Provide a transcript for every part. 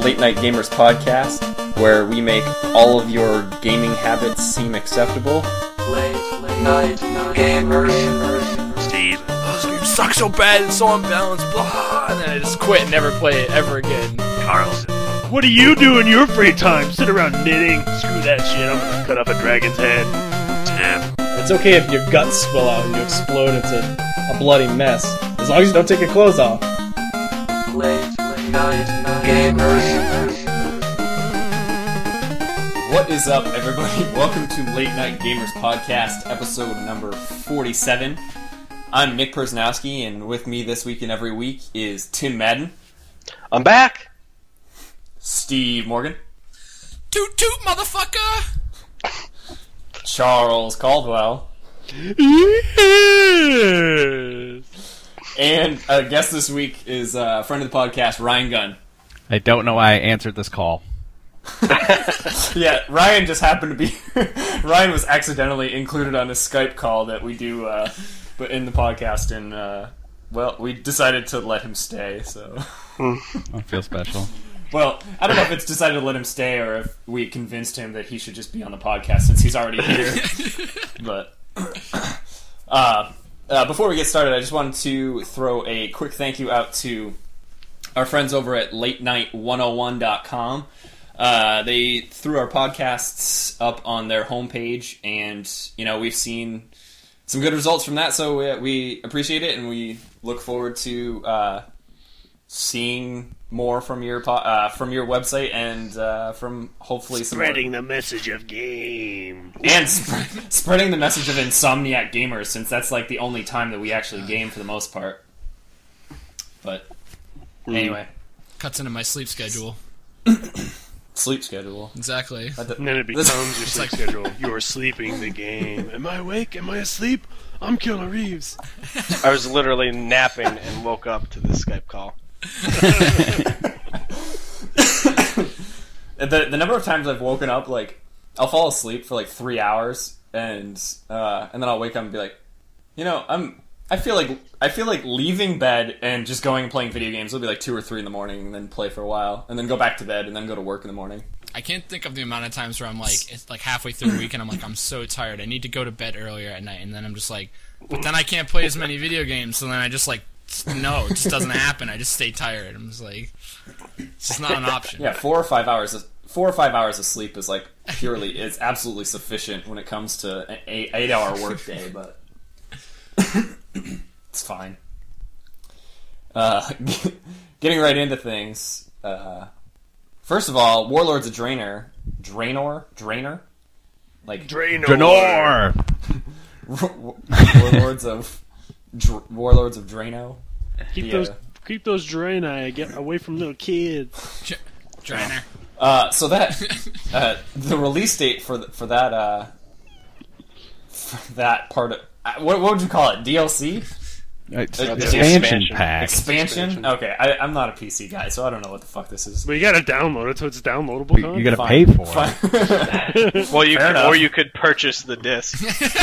Late Night Gamers podcast, where we make all of your gaming habits seem acceptable. Late Night Gamers. Steve, this game sucks so bad and so unbalanced, blah, and then I just quit and never play it ever again. Carlson. What do you do in your free time? Sit around knitting? Screw that shit, I'm gonna cut off a dragon's head. Tim. It's okay if your guts spill out and you explode into a bloody mess, as long as you don't take your clothes off. Late Night Gamers. What is up, everybody? Welcome to Late Night Gamers podcast, episode number 47. I'm Nick Persnowski, and with me this week and every week is Tim Madden. I'm back! Steve Morgan. Toot toot, motherfucker! Charles Caldwell. Yes. And a guest this week is a friend of the podcast, Ryan Gunn. I don't know why I answered this call. Yeah, Ryan just happened to be... Ryan was accidentally included on a Skype call that we do but in the podcast, and, well, we decided to let him stay, so... I feel special. Well, I don't know if it's decided to let him stay or if we convinced him that he should just be on the podcast since he's already here. But before we get started, I just wanted to throw a quick thank you out to our friends over at LateNight101.com. They threw our podcasts up on their homepage, and we've seen some good results from that, so we appreciate it, and we look forward to seeing more from your website and from hopefully some Spreading the message of game. and spreading the message of Insomniac Gamers, since that's like the only time that we actually game for the most part. But anyway, Cuts into my sleep schedule. sleep schedule. Exactly. And then it becomes your sleep schedule. You're sleeping the game. Am I awake? Am I asleep? I'm Keanu Reeves. I was literally napping and woke up to this Skype call. The number of times I've woken up, like, I'll fall asleep for like 3 hours, and then I'll wake up and be like, I feel like leaving bed and just going and playing video games will be like 2 or 3 in the morning, and then play for a while, and then go back to bed, and then go to work in the morning. I can't think of the amount of times where I'm like, it's like halfway through the week and I'm like, I'm so tired. I need to go to bed earlier at night, and then I'm just like, but then I can't play as many video games, so then I just like, no, it just doesn't happen. I just stay tired. I'm just like, it's just not an option. Yeah, 4 or 5 hours. 4 or 5 hours of sleep is like purely, it's absolutely sufficient when it comes to an 8-hour workday, but it's fine. Getting right into things. First of all, Warlords of Draenor, like Draenor! Warlords of Draenor. Keep those Draenei get away from little kids. Draenor. So that the release date for that part of what would you call it? DLC? Expansion pack. Expansion? Okay, I'm not a PC guy, so I don't know what the fuck this is. But you gotta download it so it's downloadable. You gotta pay for it. Well, you Fair could, enough. or you could purchase the disc.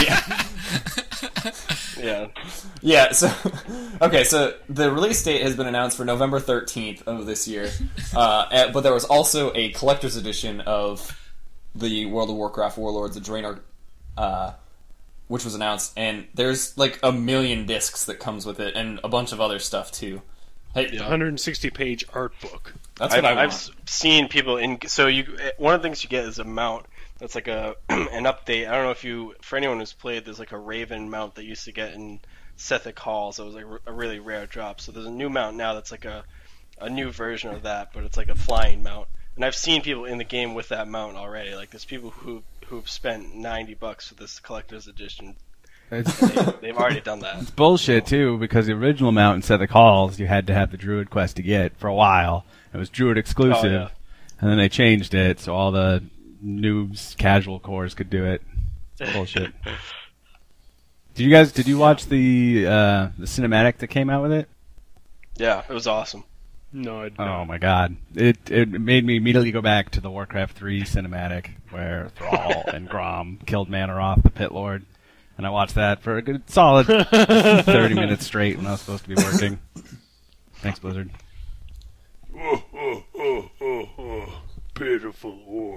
Yeah. Yeah, so the release date has been announced for November 13th of this year, but there was also a collector's edition of the World of Warcraft Warlords of Draenor, which was announced, and there's like 1 million discs that comes with it, and a bunch of other stuff too. Hey, 160-page art book. that's what I want. I've seen people in. So one of the things you get is a mount that's like an update. I don't know if for anyone who's played, there's like a Raven mount that you used to get in Sethekk Hall, so it was like a really rare drop. So there's a new mount now that's like a new version of that, but it's like a flying mount. And I've seen people in the game with that mount already. Like there's people who've spent $90 for this collector's edition. They've already done that. It's bullshit, too, because the original mount in Sethekk Halls, you had to have the Druid quest to get for a while. It was Druid exclusive, Oh, yeah. and then they changed it so all the noobs, casual cores could do it. It's bullshit. Did you watch the cinematic that came out with it? Yeah, it was awesome. No, I don't. Oh my god. It made me immediately go back to the Warcraft 3 cinematic where Thrall and Grom killed Manaroth, the Pit Lord. And I watched that for a good solid 30 minutes straight when I was supposed to be working. Thanks, Blizzard. Pitiful orb.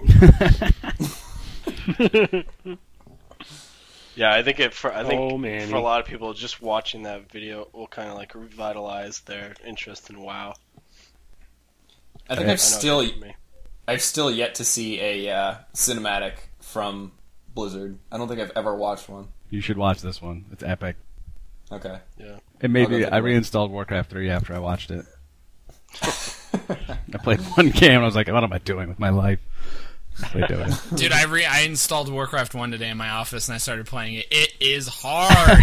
Yeah, I think for a lot of people, just watching that video will kind of like revitalize their interest in WoW. I think I've still yet to see a cinematic from Blizzard. I don't think I've ever watched one. You should watch this one. It's epic. Okay. Yeah. It made me. I reinstalled Warcraft 3 after I watched it. I played one game and I was like, what am I doing with my life? Dude, I installed Warcraft 1 today in my office and I started playing it. It is hard.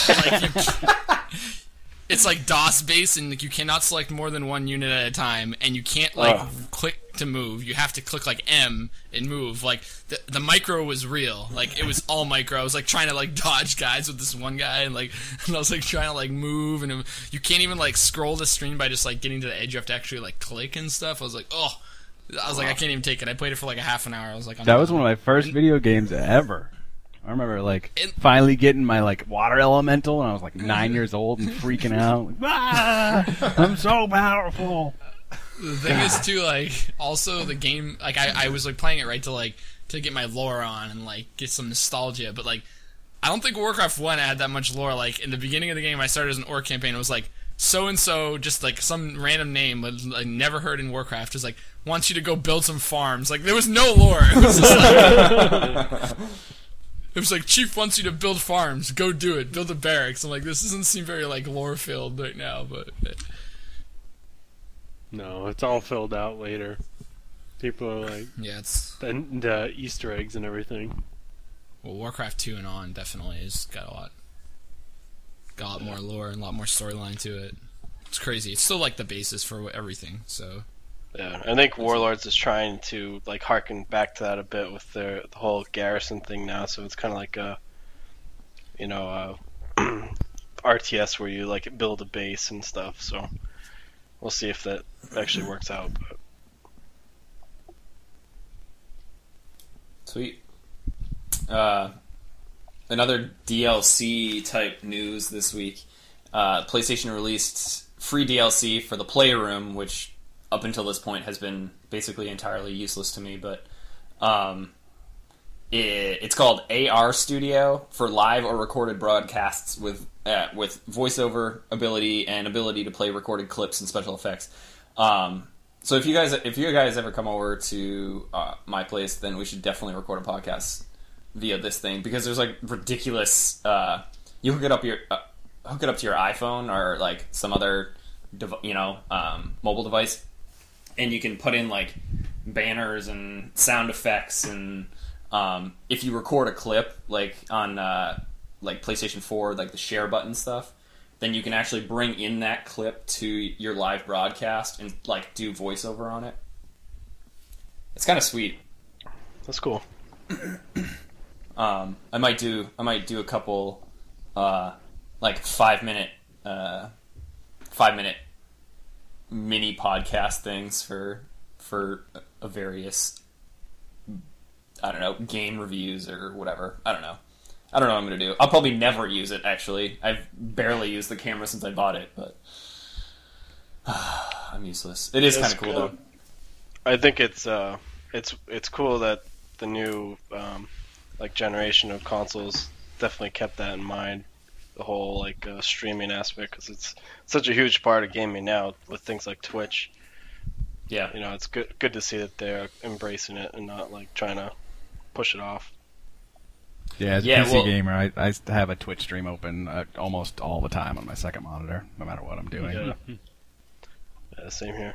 It's like DOS based and like you cannot select more than one unit at a time, and you can't click to move. You have to click like M and move. Like the micro was real. Like it was all micro. I was like trying to like dodge guys with this one guy, and I was like trying to like move, and you can't even like scroll the screen by just like getting to the edge. You have to actually like click and stuff. I was like, like, I can't even take it. I played it for like a half an hour. I was like, that was one of my first video games ever. I remember finally getting my like water elemental, and I was like 9 years old and freaking out. I'm so powerful. The thing is too, like, also the game, like I was like playing it right to get my lore on and like get some nostalgia, but like I don't think Warcraft 1 had that much lore. Like in the beginning of the game, I started as an orc campaign. It was like so and so, just like some random name I never heard in Warcraft, is like wants you to go build some farms. Like there was no lore. It was just like, it was like, Chief wants you to build farms. Go do it. Build a barracks. I'm like, this doesn't seem very like lore filled right now, but no, it's all filled out later. People are like, yeah, it's the Easter eggs and everything. Well, Warcraft 2 and on definitely has got a lot more lore and a lot more storyline to it. It's crazy. It's still like the basis for everything. So yeah, I think Warlords is trying to like harken back to that a bit with the whole garrison thing now. So it's kind of like a, RTS where you like build a base and stuff. So we'll see if that actually works out. But. Sweet. Another DLC type news this week. PlayStation released free DLC for the Playroom, which up until this point has been basically entirely useless to me, but it's called AR Studio for live or recorded broadcasts with voiceover ability and ability to play recorded clips and special effects. So if you guys ever come over to my place, then we should definitely record a podcast via this thing, because there's like ridiculous. You hook it up to your iPhone or like some other mobile device, and you can put in like banners and sound effects, and if you record a clip like on like PlayStation 4, like the share button stuff, then you can actually bring in that clip to your live broadcast and like do voiceover on it. It's kind of sweet. That's cool. I might do a couple like 5 minute mini podcast things for a various, I don't know, game reviews or whatever. I don't know what I'm gonna do. I'll probably never use it, actually. I've barely used the camera since I bought it, but I'm useless. It is kind of cool though. I think it's cool that the new like generation of consoles definitely kept that in mind. The whole like streaming aspect, because it's such a huge part of gaming now with things like Twitch. Yeah, it's good to see that they're embracing it and not like trying to push it off. Yeah, as a PC gamer, I have a Twitch stream open almost all the time on my second monitor, no matter what I'm doing. Yeah, same here.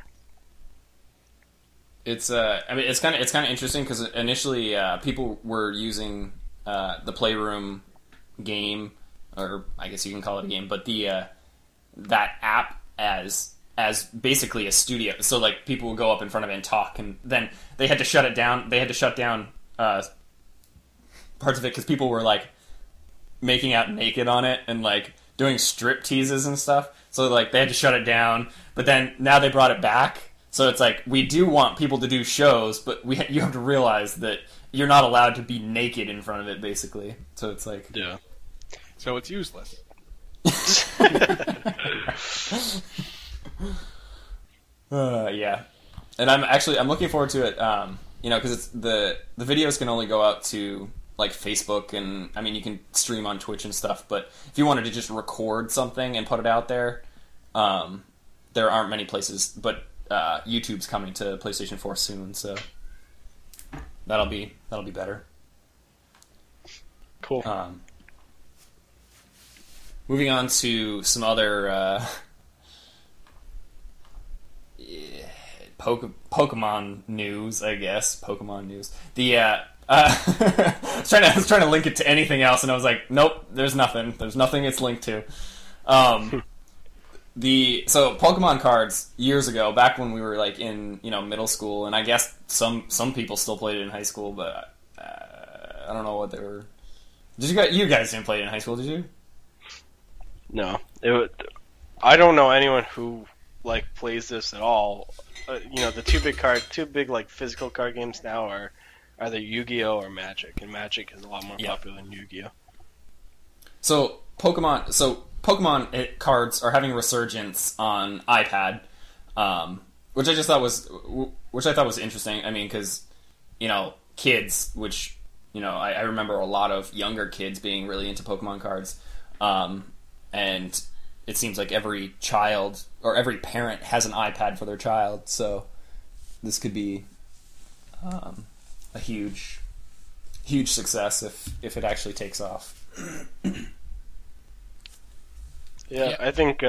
It's it's kind of interesting, because initially people were using the Playroom game, or I guess you can call it a game, but the that app as basically a studio. So like people would go up in front of it and talk, and then they had to shut it down. They had to shut down parts of it because people were like making out naked on it and like doing strip teases and stuff. So like they had to shut it down. But then now they brought it back. So it's like, we do want people to do shows, but you have to realize that you're not allowed to be naked in front of it, basically. So it's like, yeah. So it's useless. Yeah. and I'm looking forward to it. Because it's the videos can only go out to like Facebook, and I mean you can stream on Twitch and stuff. But if you wanted to just record something and put it out there, there aren't many places. But YouTube's coming to PlayStation 4 soon, so that'll be better. Cool. Moving on to some other Pokemon news, I guess. Pokemon news. I was trying to link it to anything else, and I was like, nope, there's nothing. There's nothing it's linked to. So Pokemon cards years ago, back when we were like in middle school, and I guess some people still played it in high school, but I don't know what they were. You guys didn't play it in high school, did you? No, I don't know anyone who like plays this at all. The two big like physical card games now are either Yu-Gi-Oh or Magic, and Magic is a lot more popular than Yu-Gi-Oh. So Pokemon cards are having a resurgence on iPad, which I thought was interesting. I mean, because kids, which I remember a lot of younger kids being really into Pokemon cards, and it seems like every child or every parent has an iPad for their child, so this could be a huge success if it actually takes off. Yeah, I think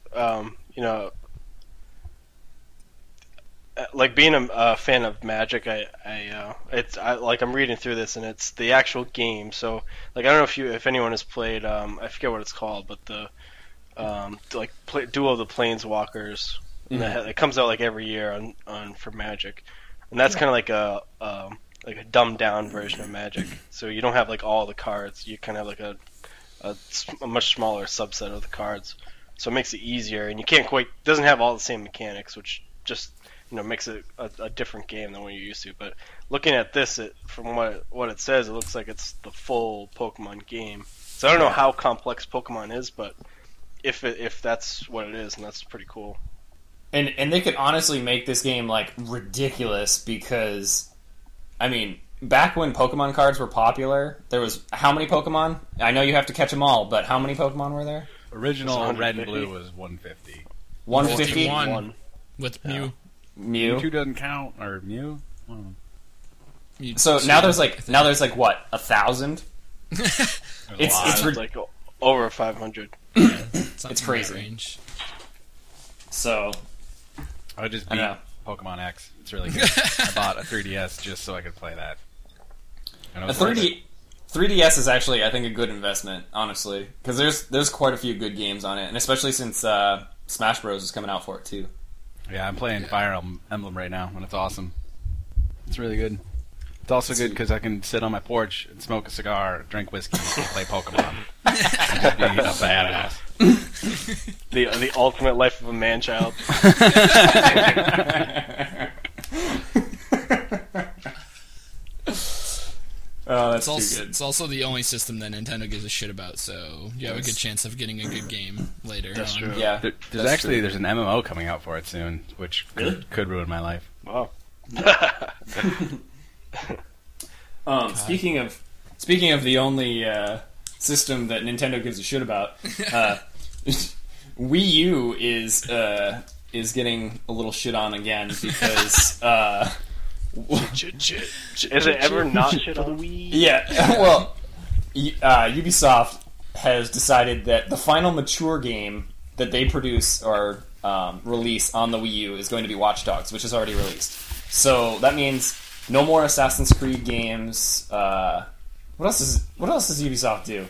like being a fan of Magic, I'm reading through this, and it's the actual game. So like I don't know if anyone has played I forget what it's called, but the Duel of the Planeswalkers. Mm-hmm. It comes out like every year on for Magic, and that's kind of like a dumbed down version of Magic. So you don't have like all the cards. You kind of have like a much smaller subset of the cards. So it makes it easier, and doesn't have all the same mechanics, which just makes it a different game than what you're used to. But looking at this, from what it says, it looks like it's the full Pokemon game. So I don't know how complex Pokemon is, but if that's what it is, and that's pretty cool. And they could honestly make this game like ridiculous, because I mean, back when Pokemon cards were popular, there was how many Pokemon? I know you have to catch them all, but how many Pokemon were there? Original Red and Blue was 150. 150? One with Mew. Mew doesn't count, or Mew? So now there's like what, 1,000? It's like over 500. It's crazy. Range. So I just beat Pokemon X. It's really good. I bought a 3DS just so I could play that. A 3DS is actually, I think, a good investment, honestly, because there's quite a few good games on it, and especially since Smash Bros is coming out for it too. Yeah, I'm playing Fire Emblem right now, and it's awesome. It's really good. It's also good because I can sit on my porch and smoke a cigar, drink whiskey, and play Pokemon. And just be a badass. The ultimate life of a man-child. Oh, that's too good. It's also the only system that Nintendo gives a shit about, so you have a good chance of getting a good game later. That's true. Yeah, there's an MMO coming out for it soon, which could ruin my life. Wow. Speaking of the only system that Nintendo gives a shit about, Wii U is getting a little shit on again because is it ever not shit on the Wii? Yeah, well, Ubisoft has decided that the final mature game that they produce or release on the Wii U is going to be Watch Dogs, which is already released. So that means no more Assassin's Creed games. What else does Ubisoft do?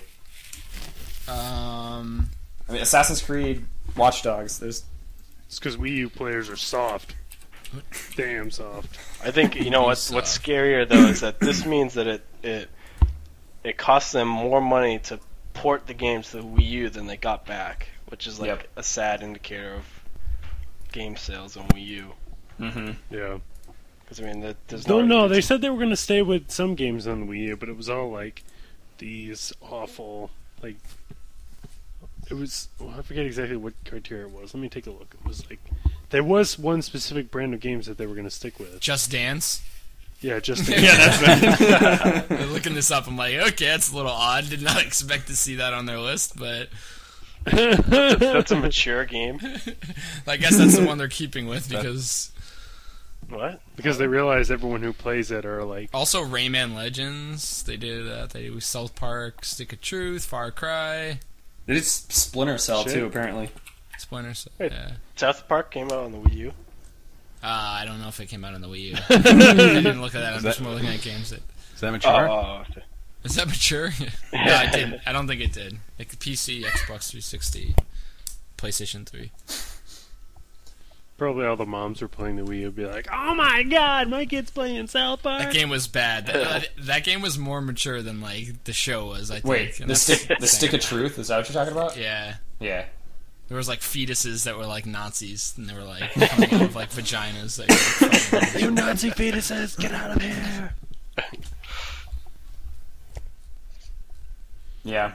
I mean, Assassin's Creed, Watch Dogs. It's because Wii U players are soft. Damn soft. I think what's scarier though is that this means that it costs them more money to port the games to the Wii U than they got back, which is like a sad indicator of game sales on Wii U. Mm-hmm. Yeah. Because I mean, there's no. They said they were going to stay with some games on the Wii U, but it was all like these awful like. It was. Well, I forget exactly what criteria it was. Let me take a look. It was like There was one specific brand of games that they were going to stick with. Just Dance. Yeah, just Looking this up, I'm like, okay, that's a little odd. Did not expect to see that on their list, but That's a mature game. I guess that's the one they're keeping with because What? because they realize everyone who plays it are like. also Rayman Legends. They did that. They do South Park, Stick of Truth, Far Cry, They did Splinter Cell Shit. too, apparently. Splinter Cell. Wait. Yeah. South Park came out on the Wii U. I don't know if it came out on the Wii U. I didn't look at that. I'm Is just that- more looking at games that. Is that mature? Oh, Is that mature? No, it didn't. I don't think it did. Like the PC, Xbox 360, PlayStation 3. Probably all the moms were playing the Wii U would be like, "Oh my god, my kid's playing South Park." That game was bad. That game was more mature than like the show was. I think. Wait, And the that's stick of truth? Is that what you're talking about? Yeah. Yeah. There was like fetuses that were like Nazis, and they were like coming out of like vaginas. That were, like, fucking- You Nazi fetuses, get out of here! Yeah.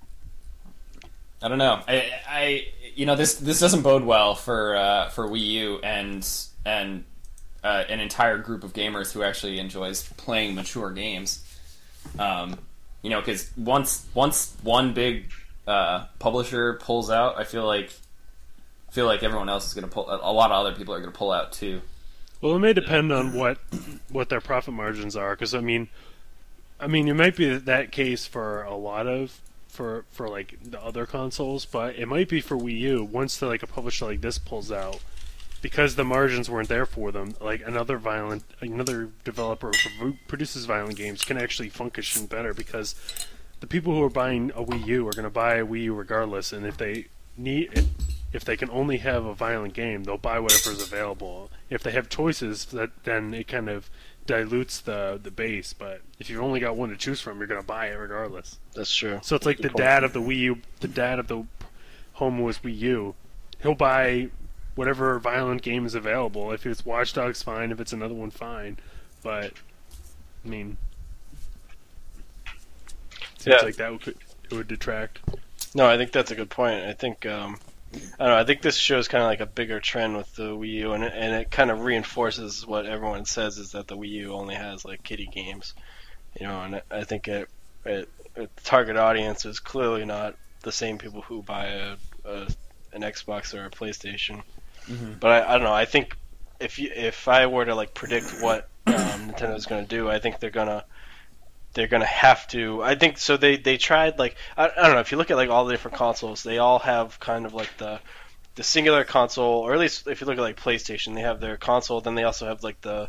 I don't know. This doesn't bode well for Wii U and an entire group of gamers who actually enjoys playing mature games. Because once one big publisher pulls out, I feel like everyone else is going to pull. A lot of other people are going to pull out too. Well, it may depend on what their profit margins are, because I mean, it might be that case for a lot of for like the other consoles, but it might be for Wii U. Once a publisher like this pulls out, because the margins weren't there for them, like another developer who produces violent games can actually function better, because the people who are buying a Wii U are going to buy a Wii U regardless, and if they can only have a violent game, they'll buy whatever's available. If they have choices, then it kind of dilutes the base. But if you've only got one to choose from, you're going to buy it regardless. that's true. So it's like the dad of the Wii U, the dad of the home was Wii U. He'll buy whatever violent game is available. If it's Watch Dogs, fine. If it's another one, fine. But I mean, seems like that would detract. No, I think that's a good point. I think I don't know. I think this shows kind of like a bigger trend with the Wii U, and it kind of reinforces what everyone says, is that the Wii U only has like kiddie games, And I think the target audience is clearly not the same people who buy an Xbox or a PlayStation. Mm-hmm. But I don't know. I think if I were to like predict what Nintendo's going to do, I think they're gonna have to. I think so. They tried like I don't know. If you look at like all the different consoles, they all have kind of like the singular console, or at least if you look at like PlayStation, they have their console. Then they also have like the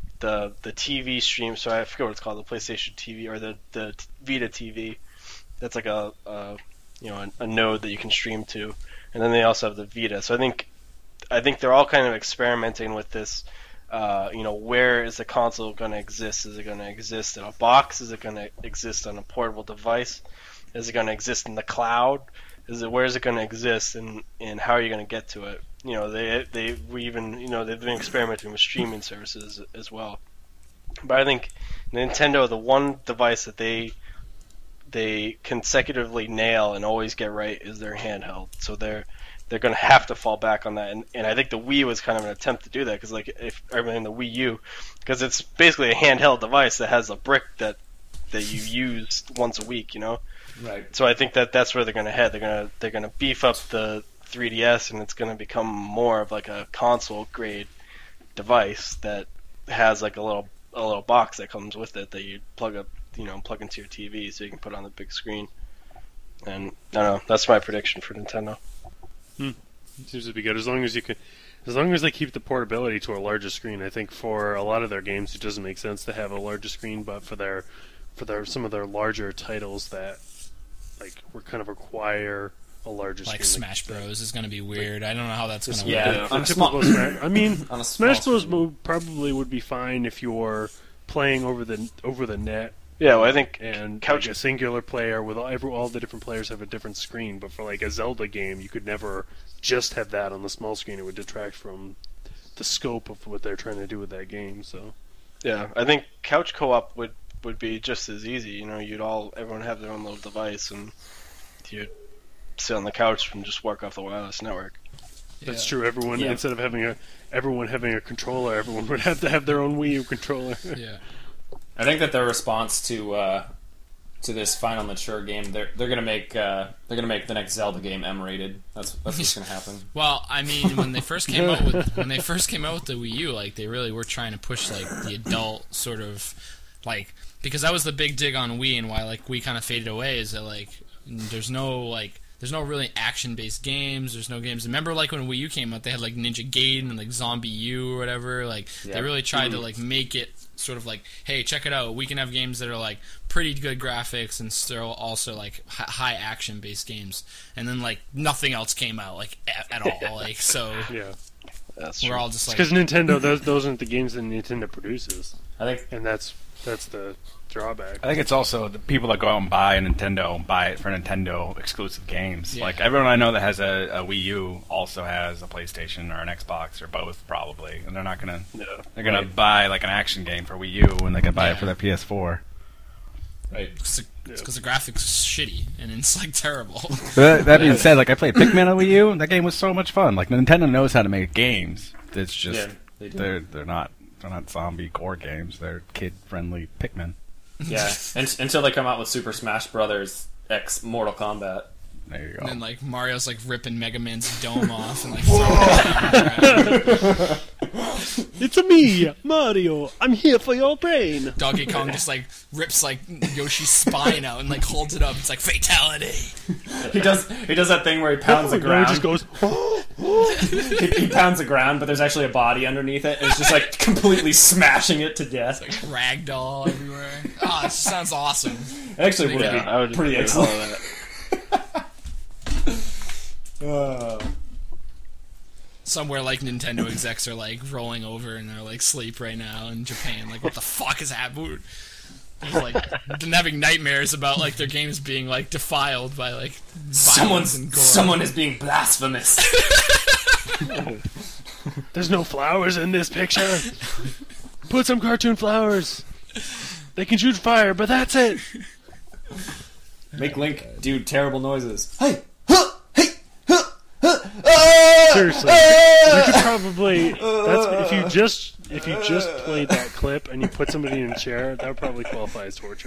TV stream. So I forget what it's called, the PlayStation TV or the Vita TV. That's like a node that you can stream to, and then they also have the Vita. So I think they're all kind of experimenting with this. Where is the console going to exist? Is it going to exist in a box? Is it going to exist on a portable device? Is it going to exist in the cloud? Where is it going to exist, and how are you going to get to it? They've been experimenting with streaming services as well. But I think Nintendo, the one device that they consecutively nail and always get right is their handheld. So they're going to have to fall back on that, and I think the Wii was kind of an attempt to do that, because the Wii U, because it's basically a handheld device that has a brick that you use once a week, Right. So I think that's where they're going to head. They're going to beef up the 3DS, and it's going to become more of like a console grade device that has like a little box that comes with it that you plug into your TV so you can put on the big screen. And I don't know. That's my prediction for Nintendo. Seems to be good as long as they keep the portability to a larger screen. I think for a lot of their games, it doesn't make sense to have a larger screen, but for some of their larger titles that kind of require a larger Like screen, Smash Bros is going to be weird. I don't know how that's going to work. Yeah. On a typical small- I mean, on a small Smash Bros screen. probably would be fine if you're playing over the net. Yeah, well, I think And couch. like a singular player with all the different players have a different screen, but for like a Zelda game, you could never just have that on the small screen. It would detract from the scope of what they're trying to do with that game. So Yeah, I think couch co-op would be just as easy. Everyone have their own little device, and you'd sit on the couch and just work off the wireless network. That's true. Everyone Yeah. instead of everyone having a controller, everyone would have to have their own Wii U controller. Yeah. I think that their response to this final mature game, they're gonna make the next Zelda game M-rated. That's what's gonna happen. Well, I mean, when they first came out with the Wii U, like they really were trying to push like the adult sort of like, because that was the big dig on Wii, and why like Wii kind of faded away is that like there's no really action-based games. There's no games. Remember, like when Wii U came out, they had like Ninja Gaiden and like Zombie U or whatever. Like Yeah. they really tried to like make it sort of like, hey, check it out. We can have games that are like pretty good graphics and still also like high action-based games. And then like nothing else came out like at all. Like so, Yeah, That's we're true. all just like, because Nintendo those aren't the games that Nintendo produces, I think and that's the drawback. I think it's also the people that go out and buy a Nintendo buy it for Nintendo exclusive games. Yeah. Like everyone I know that has a Wii U also has a PlayStation or an Xbox or both probably, and they're not gonna they're gonna buy like an action game for Wii U when they can buy it for their PS4. right. because the graphics is shitty and it's like terrible. But that being said, like I played Pikmin on Wii U, and that game was so much fun. Like Nintendo knows how to make games. It's just Yeah, they do. they're not zombie core games. They're kid friendly Pikmin. Yeah, until they come out with Super Smash Brothers X Mortal Kombat. There you go. And then like Mario's like ripping Mega Man's dome off and like throwing it down around. It's a me, Mario. I'm here for your brain. Donkey Kong just like rips like Yoshi's spine out and like holds it up. It's like fatality. He does that thing where he pounds the No, ground. it just goes. He pounds the ground, but there's actually a body underneath it, and it's just like completely smashing it to death. Like ragdoll everywhere. Oh, this sounds awesome. It actually would Yeah, I would be pretty play all excellent. that. Somewhere like Nintendo execs are like rolling over in their like sleep right now in Japan. Like, what the fuck is happening? Like having nightmares about like their games being like defiled by like violence and gore. Someone is being blasphemous. There's no flowers in this picture. Put some cartoon flowers. They can shoot fire, but that's it. Make Link do terrible noises. Hey! Seriously, you could probably. That's if you just played that clip and you put somebody in a chair, that would probably qualify as torture.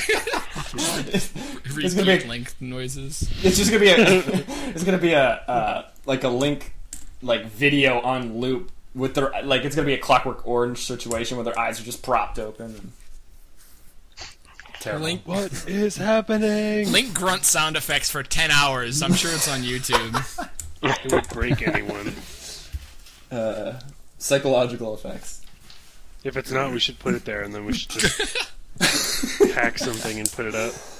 It's gonna Repeat be- Link noises. It's just gonna be a like a Link like video on loop with their like it's gonna be a Clockwork Orange situation where their eyes are just propped open. And... Terrible. Link What is happening? Link grunt sound effects for 10 hours. I'm sure it's on YouTube. It would break anyone. Psychological effects. If it's not, we should put it there, and then we should just hack something and put it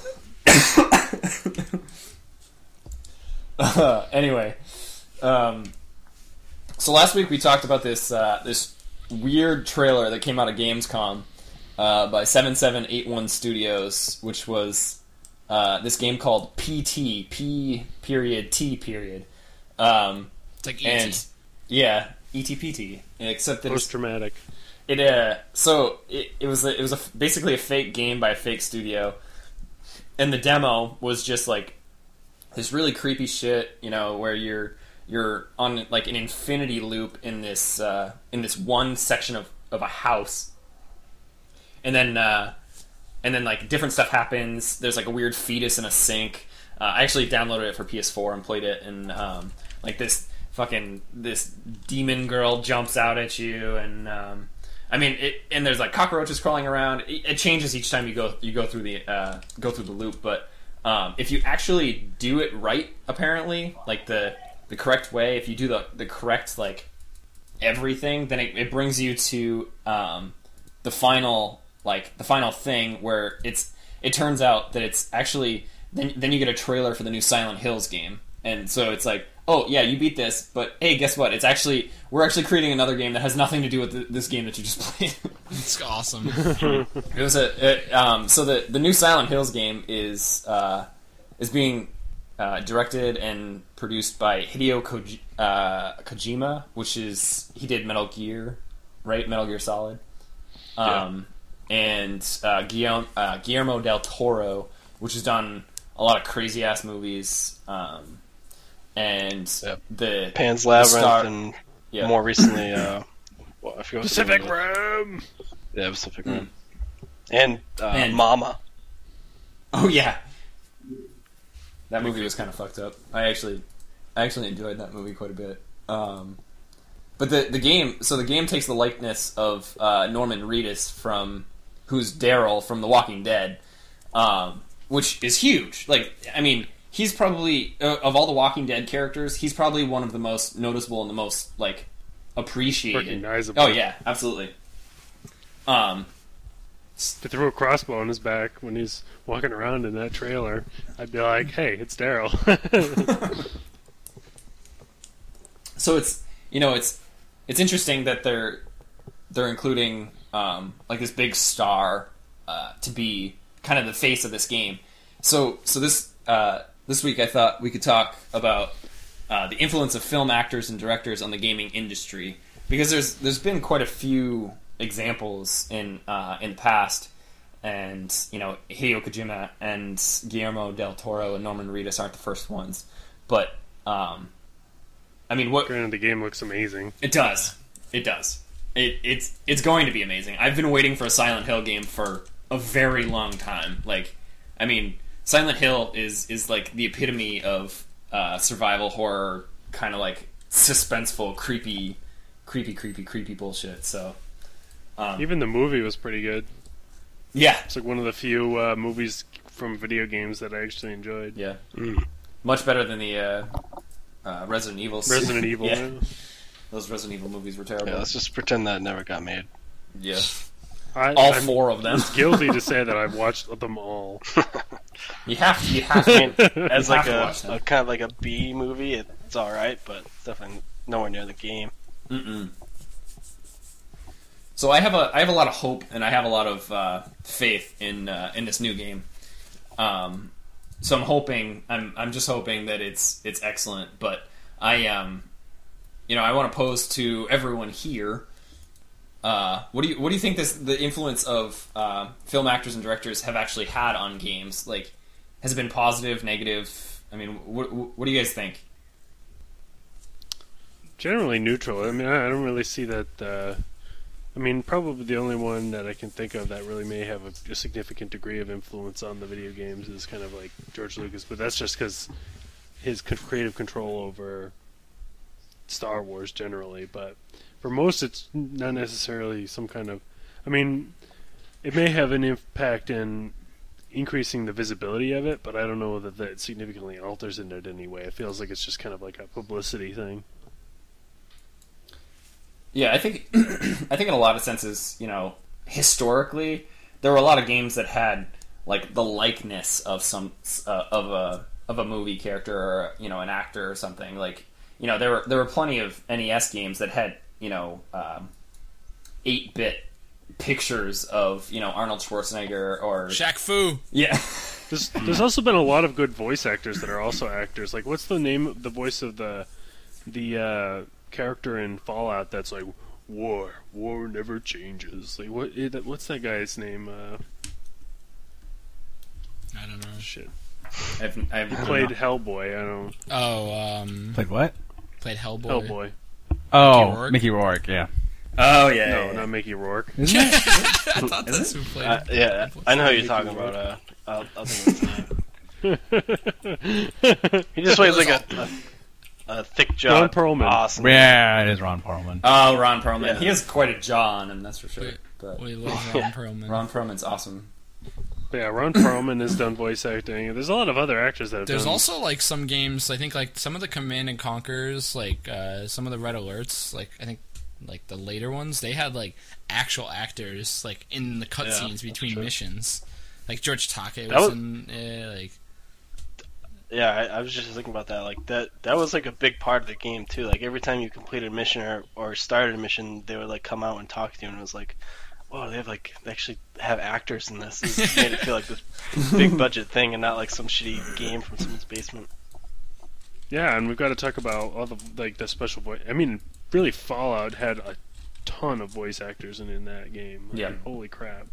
up. Anyway, so last week we talked about this this weird trailer that came out of Gamescom by 7781 Studios, which was this game called PT P period T period. It's like E.T. And yeah, ETPT. Except that Post traumatic. it was basically a fake game by a fake studio, and the demo was just like this really creepy shit, you know, where you're on like an infinity loop in this one section of a house, and then like different stuff happens. There's like a weird fetus in a sink. I actually downloaded it for PS4 and played it, and like this demon girl jumps out at you, and I mean it. And there's like cockroaches crawling around. It changes each time you go through the loop, but if you actually do it right, apparently, like the correct way, if you do the correct like everything, then it brings you to the final thing where it turns out that it's actually then you get a trailer for the new Silent Hills game, and so it's like, oh yeah, you beat this, but hey, guess what? We're actually creating another game that has nothing to do with this game that you just played. It's awesome. It was so the new Silent Hills game is being directed and produced by Hideo Kojima, which is he did Metal Gear, right? Metal Gear Solid. And Guillermo del Toro, which has done a lot of crazy ass movies. and Yep. the Pan's the Labyrinth star- and yeah. more recently, well, I forgot Pacific what the name Rim. of it. Yeah, Pacific Mm. Rim. And And- Mama. Oh yeah, that movie was kind of fucked up. I actually enjoyed that movie quite a bit. But the game, so the game takes the likeness of Norman Reedus who's Daryl from The Walking Dead, which is huge. Like, I mean, he's probably of all the Walking Dead characters, he's probably one of the most noticeable and the most like appreciated. Recognizable. Oh yeah, absolutely. To throw a crossbow on his back when he's walking around in that trailer, I'd be like, "Hey, it's Daryl." So it's interesting that they're including like this big star to be kind of the face of this game. So this week I thought we could talk about the influence of film actors and directors on the gaming industry, because there's been quite a few examples in the past, and Hideo Kojima and Guillermo del Toro and Norman Reedus aren't the first ones, but I mean, what Granted, the game looks amazing. it does. It's going to be amazing. I've been waiting for a Silent Hill game for a very long time. Like, I mean, Silent Hill is like the epitome of survival horror, kind of like suspenseful, creepy bullshit. So, Even the movie was pretty good. yeah, It's like one of the few movies from video games that I actually enjoyed. yeah, much better than the Resident Evil. Resident Evil. Yeah. Those Resident Evil movies were terrible. Yeah, let's just pretend that never got made. Yeah, I'm all four of them. guilty to say that I've watched them all. You have to. I mean, as You like have to watch them. a kind of like a B movie, it's all right, but it's definitely nowhere near the game. Mm-mm. So I have a lot of hope, and I have a lot of faith in this new game. So I'm just hoping that it's excellent. But I want to pose to everyone here. What do you think the influence of film actors and directors have actually had on games? Like, has it been positive, negative? I mean, what do you guys think? Generally neutral. I mean, I don't really see that. I mean, probably the only one that I can think of that really may have a significant degree of influence on the video games is kind of like George Lucas, but that's just because his creative control over Star Wars generally. But for most, it's not necessarily some kind of. I mean, it may have an impact in increasing the visibility of it, but I don't know that that significantly alters it in any way. It feels like it's just kind of like a publicity thing. Yeah, I think in a lot of senses, historically, there were a lot of games that had like the likeness of some of a movie character or an actor or something. Like, there were plenty of NES games that had 8-bit pictures of Arnold Schwarzenegger or Shaq Fu. yeah. There's also been a lot of good voice actors that are also actors. Like, what's the name of the voice of the character in Fallout that's like, war never changes? Like, what's that guy's name? I don't know. Shit. I've He played Hellboy. I don't. Oh, Played what? played Hellboy. Hellboy. Oh, Rourke? Mickey Rourke, yeah. Oh yeah. No, yeah. not Mickey Rourke. I thought that's who played. Yeah, I know who you're talking about. I'll think of his name. He just plays like a thick jaw. Ron Perlman. Awesome. Yeah, it is Ron Perlman. Oh, Ron Perlman. Yeah. He has quite a jaw on him, that's for sure. Wait, But We love Ron Perlman. Ron Perlman's awesome. Yeah, Ron Perlman has done voice acting. There's a lot of other actors that have There's done. also like some games. I think like some of the Command and Conquers, like some of the Red Alerts. Like I think like the later ones, they had like actual actors like in the cutscenes between missions. Like George Takei was in. Like Yeah, I was just thinking about that. Like that was like a big part of the game too. Like every time you completed a mission or started a mission, they would like come out and talk to you, and it was like, whoa, they actually have actors in this. It made it feel like this big budget thing and not like some shitty game from someone's basement. Yeah, and we've got to talk about all the special voice. I mean, really, Fallout had a ton of voice actors in that game. Like, Yeah. holy crap.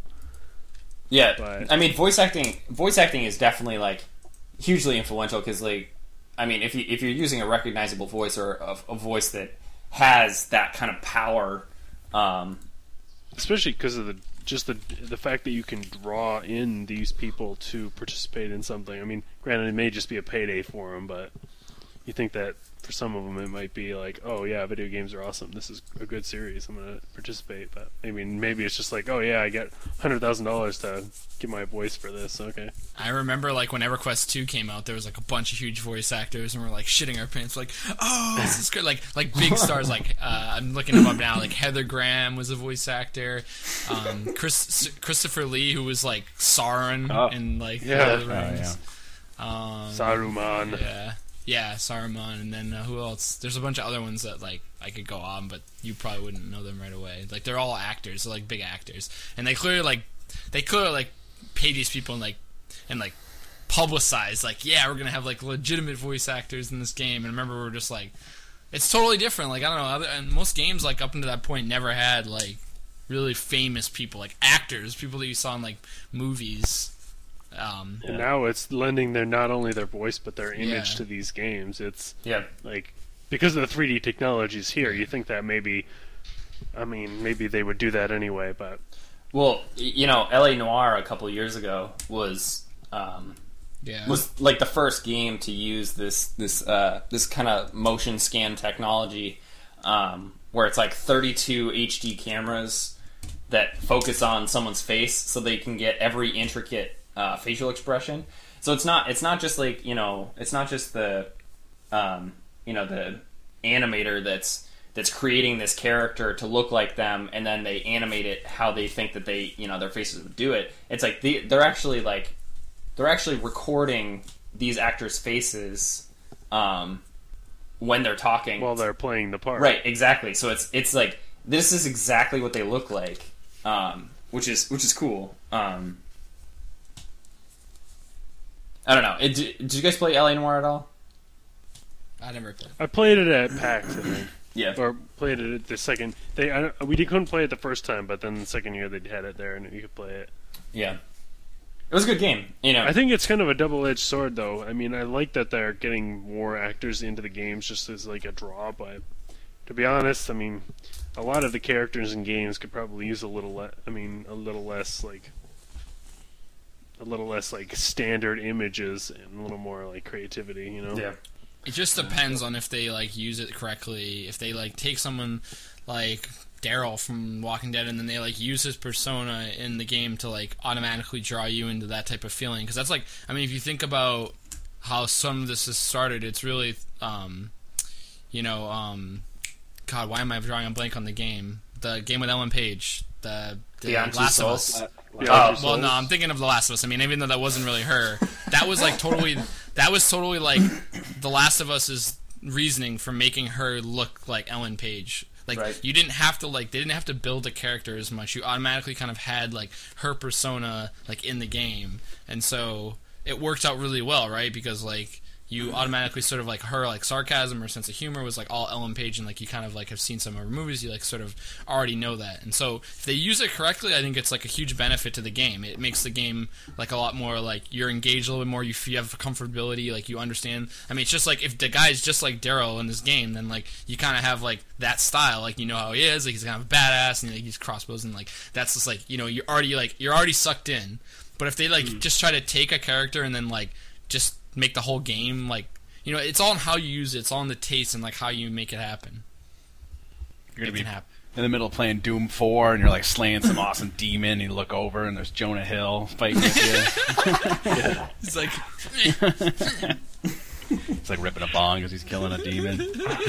Yeah, But- I mean, voice acting is definitely like hugely influential because like I mean, if you're using a recognizable voice or a voice that has that kind of power, especially because of the fact that you can draw in these people to participate in something. I mean, granted, it may just be a payday for them, but you think that for some of them it might be like, oh yeah, video games are awesome. This is a good series. I'm gonna participate. But I mean, maybe it's just like, oh yeah, I get $100,000 to get my voice for this. Okay. I remember like when EverQuest 2 came out, there was like a bunch of huge voice actors, and we're like shitting our pants, like, oh, this is good. Like big stars. Like I'm looking them up now. Like Heather Graham was a voice actor. Christopher Lee, who was like Sauron in like Lord of the Rings. Saruman. Yeah, Saruman, and then who else? There's a bunch of other ones that like I could go on, but you probably wouldn't know them right away. Like they're all actors, they're like big actors, and they clearly pay these people and publicize like, yeah, we're gonna have like legitimate voice actors in this game. And remember, we're just like, it's totally different. Like I don't know, and most games like up until that point never had like really famous people, like actors, people that you saw in like movies. And now it's lending not only their voice but their image to these games. It's like, because of the 3D technologies here, you think that maybe they would do that anyway. But well, you know, LA Noire a couple years ago was like the first game to use this kind of motion scan technology, where it's like 32 HD cameras that focus on someone's face, so they can get every intricate facial expression. So it's not just like, you know, it's not just the the animator that's creating this character to look like them, and then they animate it how they think that they, you know, their faces would do it. It's like they're actually recording these actors' faces when they're talking while they're playing the part. Right, exactly. So it's like, this is exactly what they look like, which is cool. I don't know. Did you guys play LA Noire at all? I never played. I played it at PAX, I think. Yeah. Or played it at the second. We couldn't play it the first time, but then the second year they had it there and you could play it. Yeah. It was a good game, you know. I think it's kind of a double-edged sword, though. I mean, I like that they're getting more actors into the games just as like a draw, but to be honest, I mean, a lot of the characters in games could probably use a little less standard images and a little more like creativity, you know? Yeah. It just depends on if they like use it correctly. If they like take someone like Daryl from Walking Dead and then they like use his persona in the game to like automatically draw you into that type of feeling, because that's like, I mean, if you think about how some of this has started, it's really God, why am I drawing a blank on the game? The game with Ellen Page, the Last of Us. Well, no, I'm thinking of The Last of Us. I mean, even though that wasn't really her, that was totally like The Last of Us's reasoning for making her look like Ellen Page. Like, right. You didn't have to they didn't have to build a character as much. You automatically kind of had like her persona like in the game, and so it worked out really well, right? Because like you automatically sort of like her like sarcasm or sense of humor was like all Ellen Page, and like you kind of like have seen some of her movies, you like sort of already know that. And so if they use it correctly, I think it's like a huge benefit to the game. It makes the game like a lot more like you're engaged a little bit more. You have comfortability, like you understand. I mean, it's just like if the guy's just like Daryl in this game, then like you kind of have like that style, like you know how he is, like he's kind of badass and like, he's crossbows, and like that's just like, you know, you're already sucked in. But if they like just try to take a character and then like just make the whole game like, you know, it's all on how you use it. It's all in the taste and like how you make it happen. You're gonna be in the middle of playing Doom 4 and you're like slaying some awesome demon, and you look over and there's Jonah Hill fighting with you. Yeah. It's like it's like ripping a bong as he's killing a demon.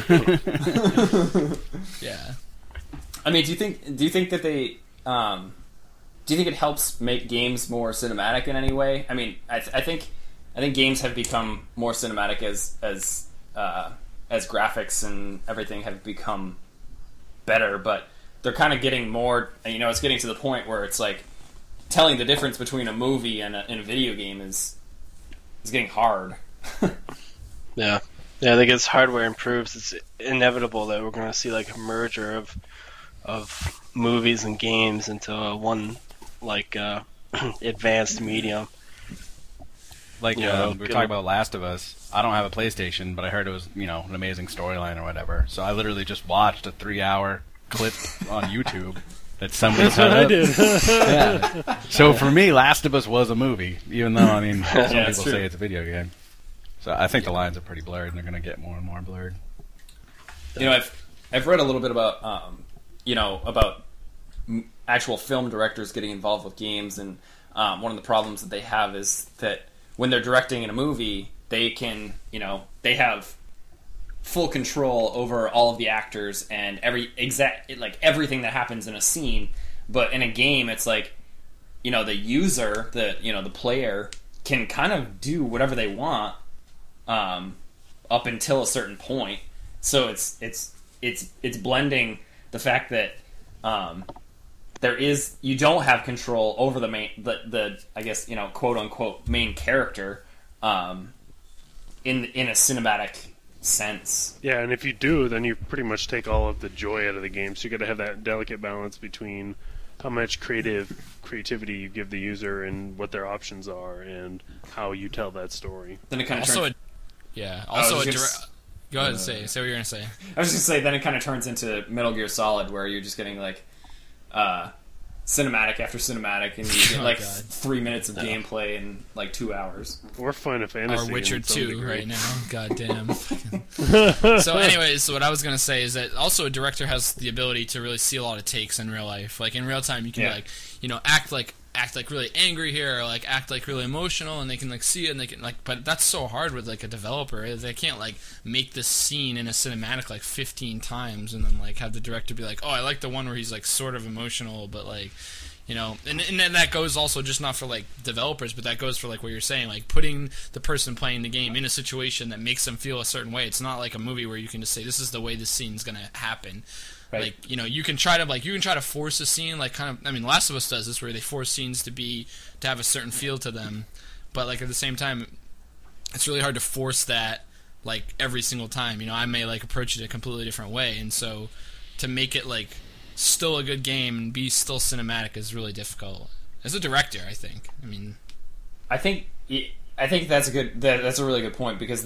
Yeah. I mean, do you think that they do you think it helps make games more cinematic in any way? I mean, I think games have become more cinematic as graphics and everything have become better, but they're kind of getting more, you know, it's getting to the point where it's like telling the difference between a movie and a video game is getting hard. Yeah, I think as hardware improves, it's inevitable that we're going to see like a merger of movies and games into one like advanced medium. Like Yeah, we were talking about Last of Us. I don't have a PlayStation, but I heard it was an amazing storyline or whatever. So I literally just watched a 3-hour clip on YouTube that somebody That's what put I up. did. Yeah. So for me, Last of Us was a movie, even though some it's people true. say it's a video game. So I think the lines are pretty blurred, and they're going to get more and more blurred. I've read a little bit about about actual film directors getting involved with games, and one of the problems that they have is that when they're directing in a movie, they can they have full control over all of the actors and everything that happens in a scene. But in a game, it's like the user, the player can kind of do whatever they want up until a certain point. So it's blending the fact that you don't have control over the I guess quote unquote main character in a cinematic sense. Yeah, and if you do, then you pretty much take all of the joy out of the game. So you got to have that delicate balance between how much creativity you give the user and what their options are and how you tell that story. Then it kind of Also, turns. Go ahead, say what you're gonna say. I was just gonna say, then it kind of turns into Metal Gear Solid, where you're just getting cinematic after cinematic, and you get 3 minutes of gameplay in 2 hours. Or Final Fantasy. Or Witcher in some 2 degree. right now. Goddamn. So anyways, what I was going to say is that also a director has the ability to really see a lot of takes in real life. Like in real time, you can act like really angry here, or act like really emotional, and they can see it, and they can but that's so hard with a developer. They can't make this scene in a cinematic 15 times and then have the director be oh, I like the one where he's sort of emotional, but and then that goes also just not for developers, but that goes for what you're saying, putting the person playing the game in a situation that makes them feel a certain way. It's not like a movie where you can just say this is the way this scene's gonna happen. Right. You can try to force a scene, Last of Us does this, where they force scenes to have a certain feel to them, but at the same time, it's really hard to force that every single time. I may approach it a completely different way, and so to make it still a good game and be still cinematic is really difficult as a director. I think. I think that's a really good point, because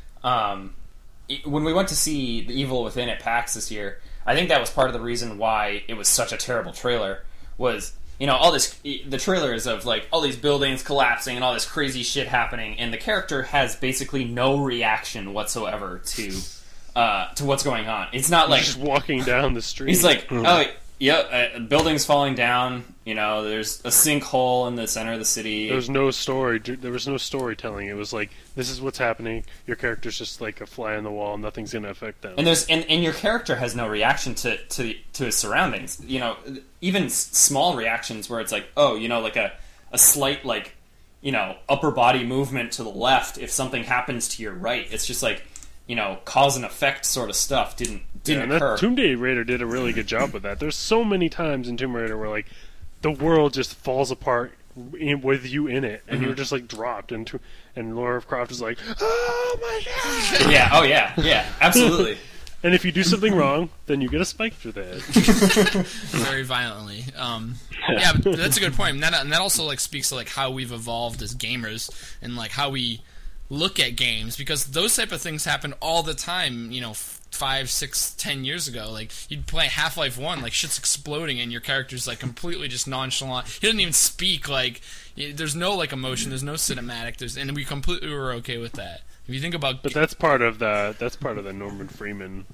when we went to see The Evil Within at PAX this year, I think that was part of the reason why it was such a terrible trailer. Was the trailers of all these buildings collapsing and all this crazy shit happening, and the character has basically no reaction whatsoever to what's going on. It's not He's just walking down the street. he's oh yeah, buildings falling down. There's a sinkhole in the center of the city. There was no story. There was no storytelling. It was this is what's happening. Your character's just like a fly on the wall. Nothing's going to affect them. And and your character has no reaction to his surroundings. Even small reactions where it's a slight upper body movement to the left. If something happens to your right, it's just cause and effect sort of stuff didn't occur. That Tomb Raider did a really good job with that. There's so many times in Tomb Raider where the world just falls apart with you in it, and you're just dropped into. And Lara Croft is oh my god! Yeah, oh yeah, absolutely. And if you do something wrong, then you get a spike through the head. Very violently. Yeah, but that's a good point. And that also speaks to how we've evolved as gamers and how we look at games, because those type of things happen all the time. 5, 6, 10 years ago, you'd play Half-Life 1, shit's exploding and your character's completely just nonchalant. He doesn't even speak. There's no emotion, there's no cinematic, and we completely were okay with that. If you think about, but that's part of the Norman Freeman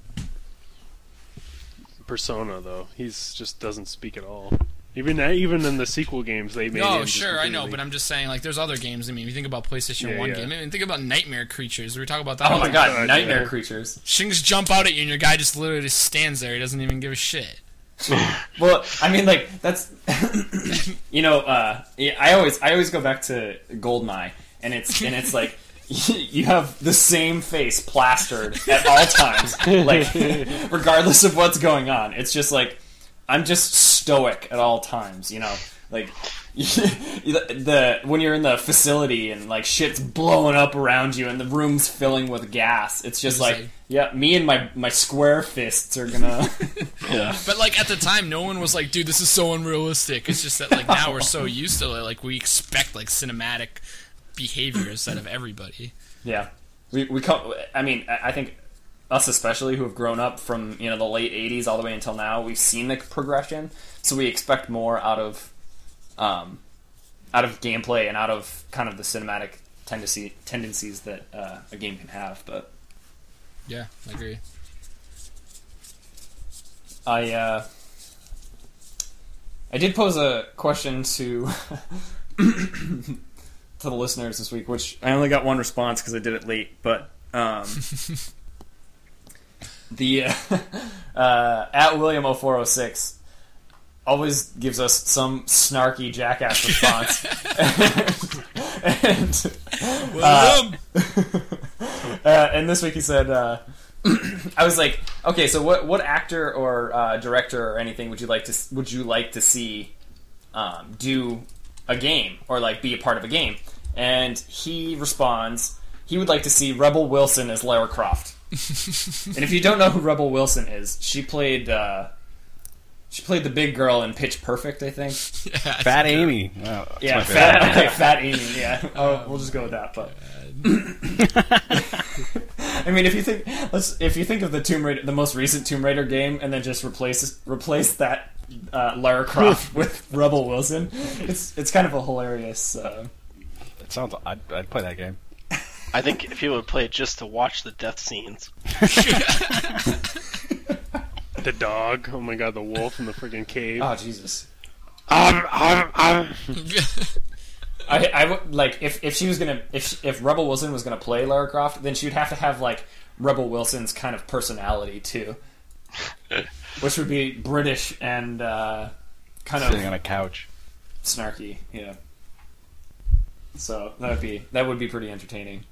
persona, though. He's just doesn't speak at all. Even in the sequel games, they made. No, sure, I know, but I'm just saying, there's other games. If you think about PlayStation 1 game, think about Nightmare Creatures. We were talking about that. Oh my god, Nightmare Creatures. Things jump out at you, and your guy just literally just stands there. He doesn't even give a shit. Well, that's I always go back to Goldeneye, and it's you have the same face plastered at all times, regardless of what's going on. It's just I'm just stoic at all times, when you're in the facility and shit's blowing up around you and the room's filling with gas, it's just yeah, me and my square fists are gonna. Yeah. But at the time, no one was dude, this is so unrealistic. It's just that now we're so used to it, we expect cinematic behaviors out of everybody. Yeah, we come. I mean, I think us especially, who have grown up from the late '80s all the way until now, we've seen the progression, so we expect more out of gameplay and out of kind of the cinematic tendencies that a game can have. But Yeah, I agree. I did pose a question to to the listeners this week, which I only got one response because I did it late. But the at William0406 always gives us some snarky jackass response, and this week he said, I was like, okay, so what actor or director or anything would you like to see do a game or like be a part of a game? And he responds, he would like to see Rebel Wilson as Lara Croft. And if you don't know who Rebel Wilson is, she played the big girl in Pitch Perfect, I think. Yeah, Fat Amy. Wow, that's Yeah, my favorite. Fat Amy. Yeah, we'll just go with that. But I mean, if you think of the most recent Tomb Raider game, and then just replace that Lara Croft with Rebel Wilson, it's kind of a hilarious. It sounds. I'd play that game. I think if you would play it just to watch the death scenes. The dog. Oh my god, the wolf in the freaking cave. Oh Jesus! I would like if she was gonna if Rebel Wilson was gonna play Lara Croft, then she would have to have like Rebel Wilson's kind of personality too, which would be British and kind Sitting of on a couch. snarky. Yeah. So that would be pretty entertaining.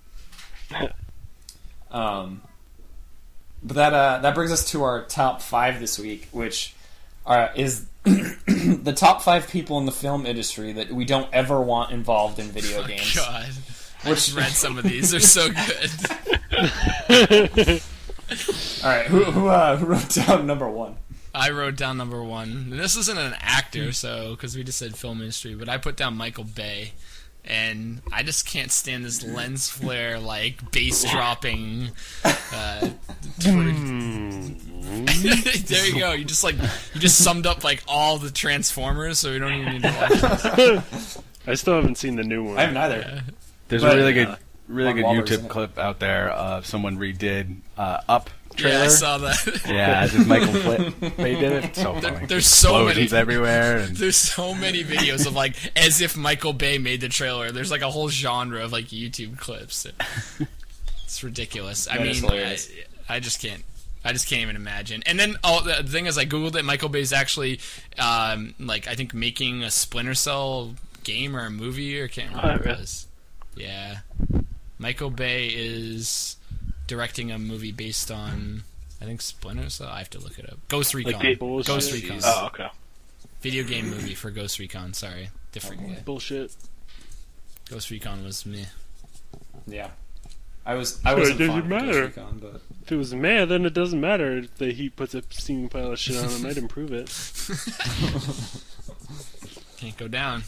But that brings us to our top 5 this week, which is the top 5 people in the film industry that we don't ever want involved in video games. God, I just read some of these. They're so good. All right, who wrote down number 1? I wrote down number 1. This isn't an actor, so because we just said film industry, but I put down Michael Bay. And I just can't stand this lens flare, like, bass dropping. There you go. You just summed up, like, all the Transformers, so we don't even need to watch this. I still haven't seen the new one. I haven't either. Yeah. There's But, a really good Wahlberg's in YouTube it. clip out there of someone redid Up trailer. Yeah, I saw that. Yeah, as if Michael Bay did it. It's so funny. There's so many. Explosions everywhere. And There's so many videos of, like, as if Michael Bay made the trailer. There's, like, a whole genre of, like, YouTube clips. It's ridiculous. I That is mean, hilarious. I just can't even imagine. And then the thing is, I googled it. Michael Bay's actually, like, I think making a Splinter Cell game or a movie, or I can't remember what it was. Yeah, Michael Bay is directing a movie based on, I think, Splinter Cell. I have to look it up. Ghost Recon. Ghost Recon. Oh, okay. Video game movie for Ghost Recon. Sorry, different guy. Bullshit. Ghost Recon was me. Yeah. I was. It I wasn't doesn't fond of Ghost matter. Recon, but If it was mad, then it doesn't matter. If the heat puts a steaming pile of shit on it, might improve it. Can't go down.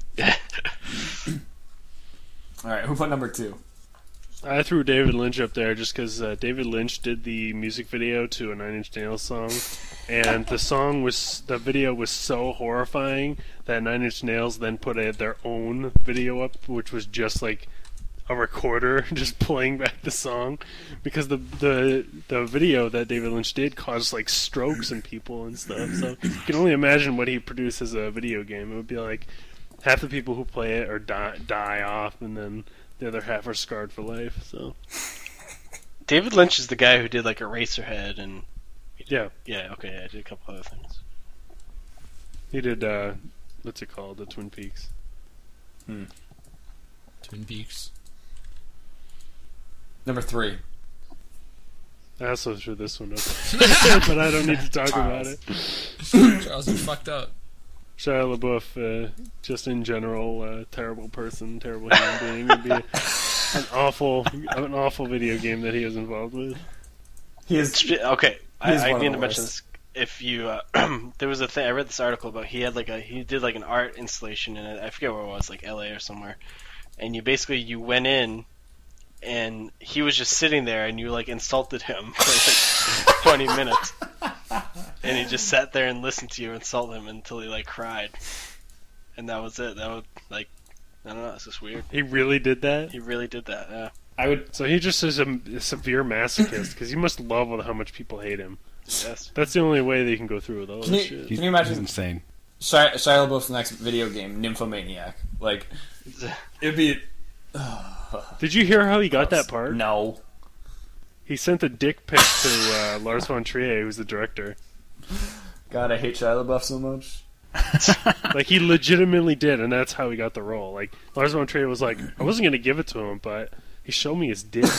all right. Who put number 2? I threw David Lynch up there just because David Lynch did the music video to a Nine Inch Nails song, and the video was so horrifying that Nine Inch Nails then put their own video up, which was just like a recorder just playing back the song, because the video that David Lynch did caused like strokes in people and stuff. So you can only imagine what he produced as a video game. It would be like half the people who play it or die off, and then the other half are scarred for life. So David Lynch is the guy who did like Eraserhead and yeah, okay, I did a couple other things. he did what's it called? The Twin Peaks. Twin Peaks. Number 3. I also threw this one up, but I don't need to talk about it. Charles, you fucked up. Shia LaBeouf, just in general, terrible person, terrible human being. Would be an awful video game that he was involved with. He is. Okay, He's I one of need the to mention worst. this. If you, there was a thing I read this article about. He did like an art installation in it. I forget where it was, like L.A. or somewhere. and you went in, and he was just sitting there, and you like insulted him for like 20 minutes, and he just sat there and listened to you insult him until he like cried, and that was it. That was like, I don't know, it's just weird. He really did that? He really did that. Yeah. I would. So he just is a severe masochist, because he must love how much people hate him. Yes. That's the only way they can go through with all Can this you, shit. can you imagine He's insane. Shia LaBeouf's next video game, Nymphomaniac? Like, it'd be. Did you hear how he got that part? No. He sent a dick pic to Lars von Trier, who's the director. God, I hate Shia LaBeouf so much. Like, he legitimately did, and that's how he got the role. Like, Lars von Trier was like, I wasn't going to give it to him, but he showed me his dick.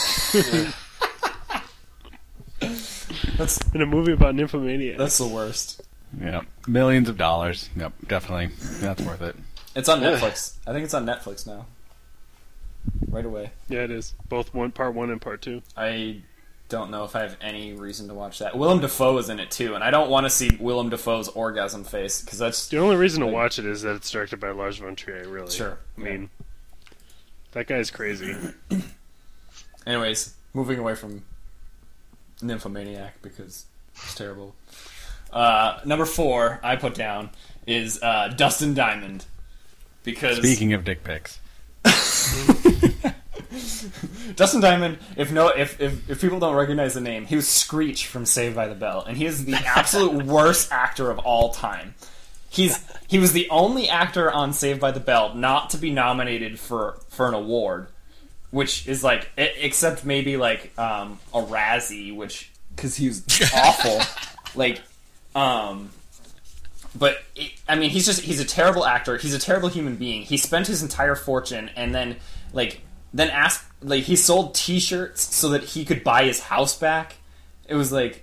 That's In a movie about Nymphomaniac. that's the worst. Yep. Millions of dollars. Yep, definitely. That's worth it. It's on Netflix. I think it's on Netflix now. Right away. Yeah, it is. Both part 1 and part 2. I don't know if I have any reason to watch that. Willem Dafoe is in it too, and I don't want to see Willem Dafoe's orgasm face because that's The only reason to Like- watch it is that it's directed by Lars von Trier, really. Sure. I mean, that guy's crazy. Anyways, moving away from Nymphomaniac because it's terrible. Number 4 I put down is Dustin Diamond because Speaking of dick pics. Dustin Diamond, if people don't recognize the name, he was Screech from Saved by the Bell, and he is the absolute worst actor of all time. He was the only actor on Saved by the Bell not to be nominated for an award, which is like, except maybe like a Razzie, which because he was awful, like, but I mean, he's a terrible actor. He's a terrible human being. He spent his entire fortune and then asked, like, he sold T-shirts so that he could buy his house back. He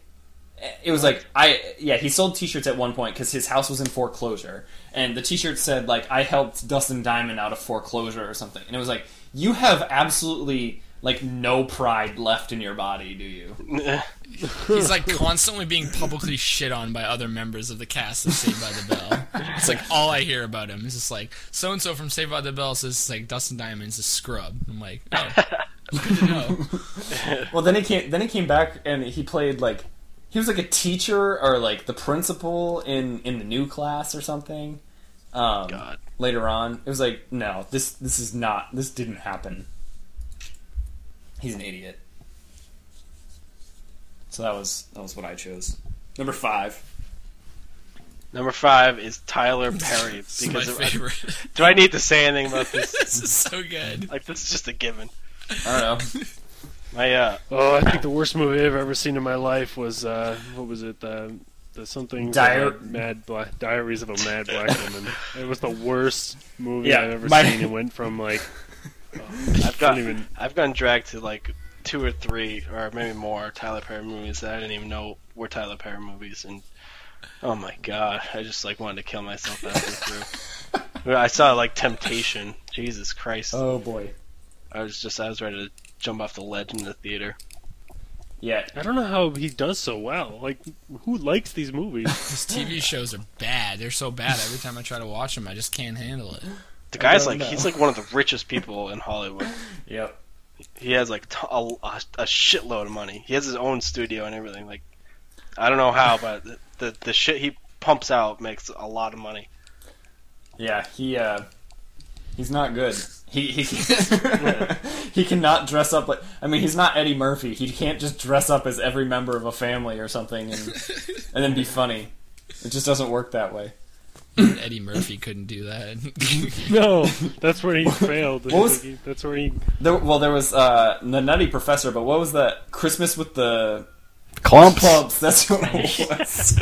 sold T-shirts at one point because his house was in foreclosure, and the T-shirt said like, "I helped Dustin Diamond out of foreclosure" or something. And it was like, you have absolutely like no pride left in your body, do you? He's like constantly being publicly shit on by other members of the cast of Saved by the Bell. It's like all I hear about him is just like, so and so from Saved by the Bell says like Dustin Diamond's a scrub. I'm like, oh, good to know. Well, then he came back and he played like, he was like a teacher or like the principal in the new class or something. God. Later on, it was like, no, this didn't happen. He's an idiot. So that was what I chose. Number 5. Number 5 is Tyler Perry. This is my favorite. Do I need to say anything about this? This is so good. Like, this is just a given. I don't know. Oh, I think the worst movie I've ever seen in my life was what was it? The something Diaries of a Mad Black Woman. It was the worst movie Yeah, I've ever seen. It went from like I've gotten dragged to like 2 or 3 or maybe more Tyler Perry movies that I didn't even know were Tyler Perry movies, and oh my god, I just like wanted to kill myself halfway through. I saw like Temptation. Jesus Christ. Oh boy. I was ready to jump off the ledge in the theater. Yeah. I don't know how he does so well. Like, who likes these movies? His TV shows are bad. They're so bad. Every time I try to watch them, I just can't handle it. The guy's don't like, know. he's like one of the richest people in Hollywood. Yep. He has like a shitload of money. He has his own studio and everything. Like, I don't know how, but the shit he pumps out makes a lot of money. Yeah, he's not good. He he cannot dress up like, I mean, he's not Eddie Murphy. He can't just dress up as every member of a family or something and then be funny. It just doesn't work that way. Eddie Murphy couldn't do that. No, that's where he failed. What was- That's where he. There was the Nutty Professor, but what was that? Christmas with the Clumps. Clumps. That's what it was.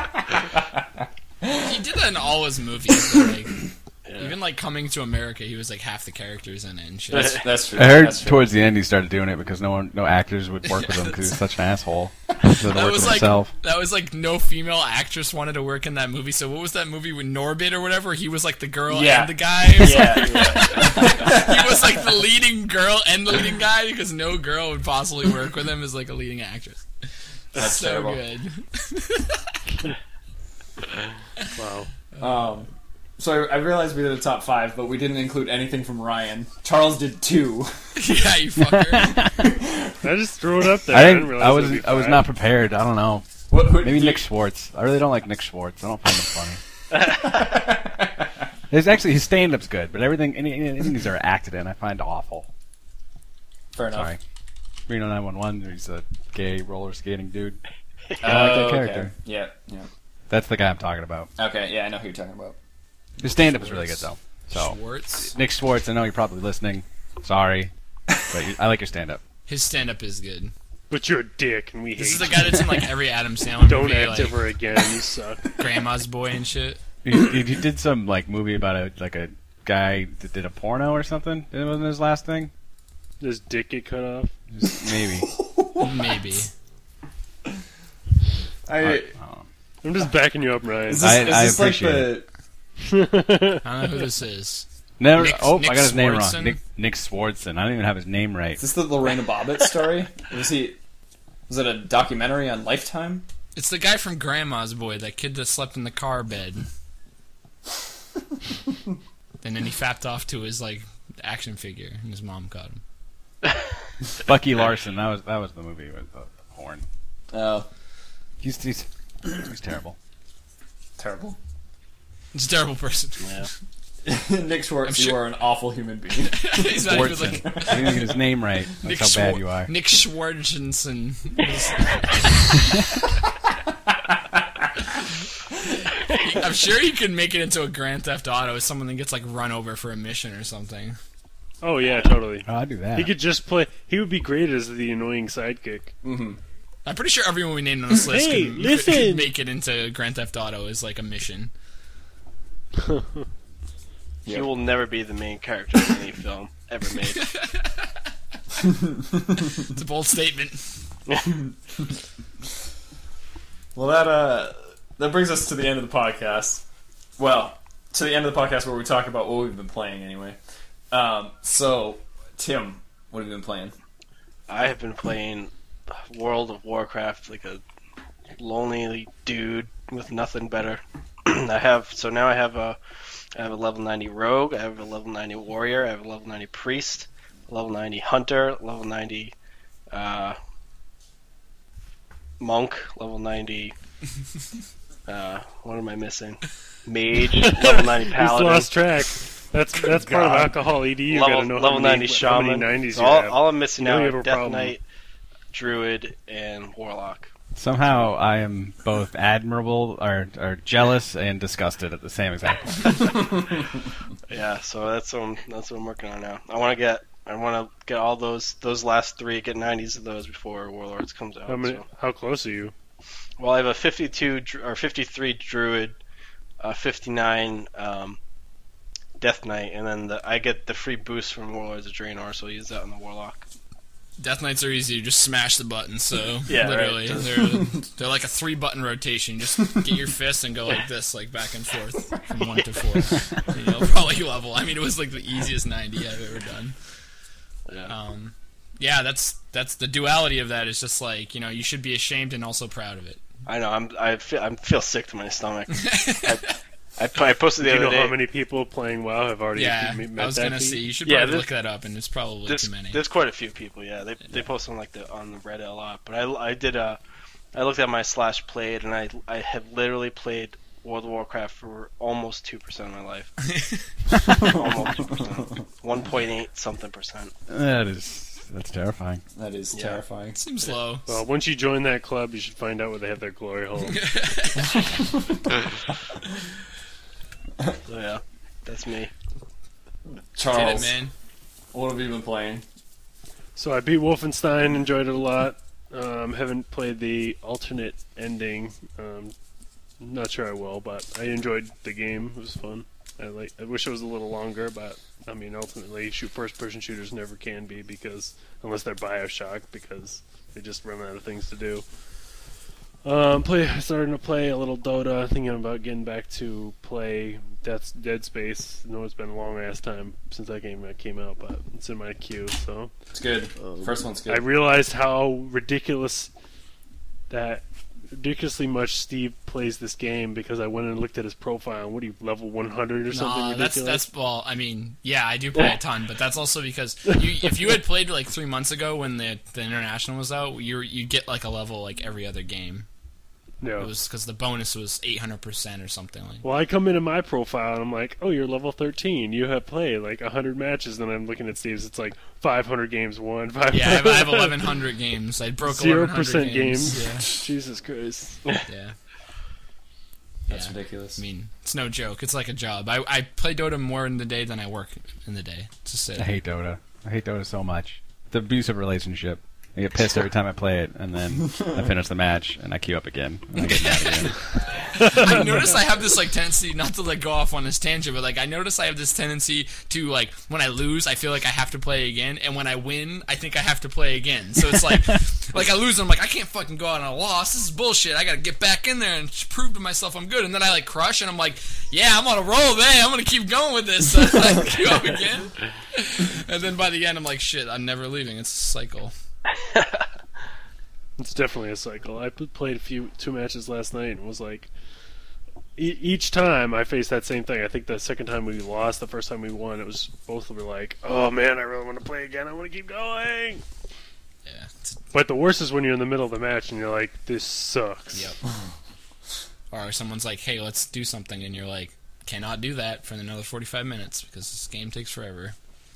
He did that in all his movies. But, like, even like Coming to America, he was like half the characters in it and shit. That's true. I heard That's true. towards the end he started doing it because no actors would work with him because he's such an asshole. So That work was with like himself. no female actress wanted to work in that movie. So what was that movie with Norbit or whatever? He was like the girl Yeah. and the guy. Yeah. He was like the leading girl and the leading guy because no girl would possibly work with him as like a leading actress. That's so terrible. good. Wow. So I realized we did a top 5, but we didn't include anything from Ryan. Charles did 2. Yeah, you fucker. I just threw it up there. I didn't didn't. realize it'd be I was five. not prepared. I don't know. Maybe Nick Schwartz. I really don't like Nick Schwartz. I don't find him funny. There's actually his stand-up's good, but anything he's ever acted in, I find awful. Fair enough. Sorry. Reno 911. He's a gay roller skating dude. I like Oh, that okay. character. Yeah. That's the guy I'm talking about. Okay, yeah, I know who you're talking about. His stand-up is really good though. So Schwartz. Nick Schwartz, I know you're probably listening. Sorry, but I like your stand-up. His stand-up is good. But you're a dick, and we This is hate the guy that's in like every Adam Sandler Don't movie, act like ever again. You suck. Grandma's Boy and shit. He did some like movie about a guy that did a porno or something. It wasn't his last thing. Does dick get cut off? Maybe. Maybe. I I'm just backing you up, Ryan. Is this, I is this like appreciate the... I don't know who this is. Never. Nick- I Nick got his name Swartzen? wrong. Nick Swartzen. I don't even have his name right. Is this the Lorena Bobbitt story? Was it a documentary on Lifetime? It's the guy from Grandma's Boy, that kid that slept in the car bed. And then he fapped off to his like action figure, and his mom caught him. Bucky Larson. That was the movie with the horn. Oh, He's terrible. terrible. He's a terrible person. Yeah. Nick Schwartz, I'm you sure- are an awful human being. He's not even Swartzen. like You didn't get his name right. That's how bad you are. Nick Schwarzenson. I'm sure he could make it into a Grand Theft Auto as someone that gets like run over for a mission or something. Oh yeah, totally. Oh, I'd do that. He could just play. He would be great as the annoying sidekick. I'm pretty sure everyone we named on this list Hey, could listen! make it into Grand Theft Auto as like a mission. He will never be the main character in any film ever made. It's a bold statement. Well, that brings us to the end of the podcast. Well, to the end of the podcast where we talk about what we've been playing anyway. So, Tim, what have you been playing? I have been playing World of Warcraft like a lonely dude with nothing better. I have a level 90 rogue, I have a level 90 warrior, I have a level 90 priest, a level 90 hunter, level 90 monk, level 90 what am I missing? Mage, level 90 He's paladin. lost track. That's part of alcohol ED. You gotta know level how 90 many shaman. 90s So you have. all I'm missing You know now you are have a Death problem. Knight, Druid, and Warlock. Somehow I am both admirable or jealous and disgusted at the same exact time. Yeah, so that's what I'm working on now. I want to get all those last 3, get 90s of those before Warlords comes out. So. How close are you? Well, I have a 53 Druid, 59 Death Knight, and then I get the free boost from Warlords of Draenor, so I'll use that on the Warlock. Death Knights are easy. You just smash the buttons. So Yeah, literally, right. they're like a 3-button rotation. Just get your fist and go like this, like back and forth from 1 to 4. And you'll probably level. I mean, it was like the easiest 90 I've ever done. Yeah. Yeah, that's the duality of that. Is just like, you know, you should be ashamed and also proud of it. I know. I feel sick to my stomach. I posted the Do you other know day. how many people playing WoW have already Yeah, met I was that gonna feat? say you should Yeah, probably this- look that up, and it's probably too many. There's quite a few people. Yeah, they post on on the Reddit a lot. But I looked at my /played, and I have literally played World of Warcraft for almost 2% of my life. Almost 2%. 1.8 something percent. That's terrifying. That is Yeah. terrifying. Seems low. Well, once you join that club, you should find out where they have their glory hole. So yeah, that's me. Did Charles, it, man. what have you been playing? So I beat Wolfenstein, enjoyed it a lot. Haven't played the alternate ending. Not sure I will, but I enjoyed the game. It was fun. I wish it was a little longer, but I mean, ultimately, first-person shooters never can be because unless they're BioShock, because they just run out of things to do. Starting to play a little Dota. Thinking about getting back to play Dead Space. I know it's been a long ass time since that game came out, but it's in my queue. So It's good. First one's good. I realized how ridiculous that ridiculously much Steve plays this game because I went and looked at his profile. And what are you, level 100 or something No, ridiculous? that's well. I mean, yeah, I do play a ton, but that's also because if you had played like 3 months ago when the international was out, you'd get like a level like every other game. No. It was because the bonus was 800% or something like. Well, I come into my profile and I'm like, oh, you're level 13. You have played like 100 matches. Then I'm looking at Steve's. It's like 500 games won. 500. Yeah, I have 1,100 games. I broke 0% 1,100 games. Yeah. Jesus Christ. Yeah. That's Yeah. ridiculous. I mean, it's no joke. It's like a job. I play Dota more in the day than I work in the day. It's just I hate Dota. I hate Dota so much. It's an abusive relationship. I get pissed every time I play it, and then I finish the match, and I queue up again, and I get mad again. I notice I have this like tendency not to like go off on this tangent, but like I notice I have this tendency to like when I lose, I feel like I have to play again, and when I win, I think I have to play again. So it's like like I lose, and I'm like I can't fucking go out on a loss. This is bullshit. I gotta get back in there and prove to myself I'm good. And then I like crush, and I'm like, yeah, I'm on a roll, man. I'm gonna keep going with this. So I queue up again, and then by the end, I'm like, shit, I'm never leaving. It's a cycle. It's definitely a cycle. I played 2 matches last night and was like, each time I faced that same thing. I think the second time we lost, the first time we won, it was both were like, oh man, I really want to play again. I want to keep going. Yeah. But the worst is when you're in the middle of the match and you're like, this sucks. Yep. Or someone's like, hey, let's do something, and you're like, cannot do that for another 45 minutes because this game takes forever.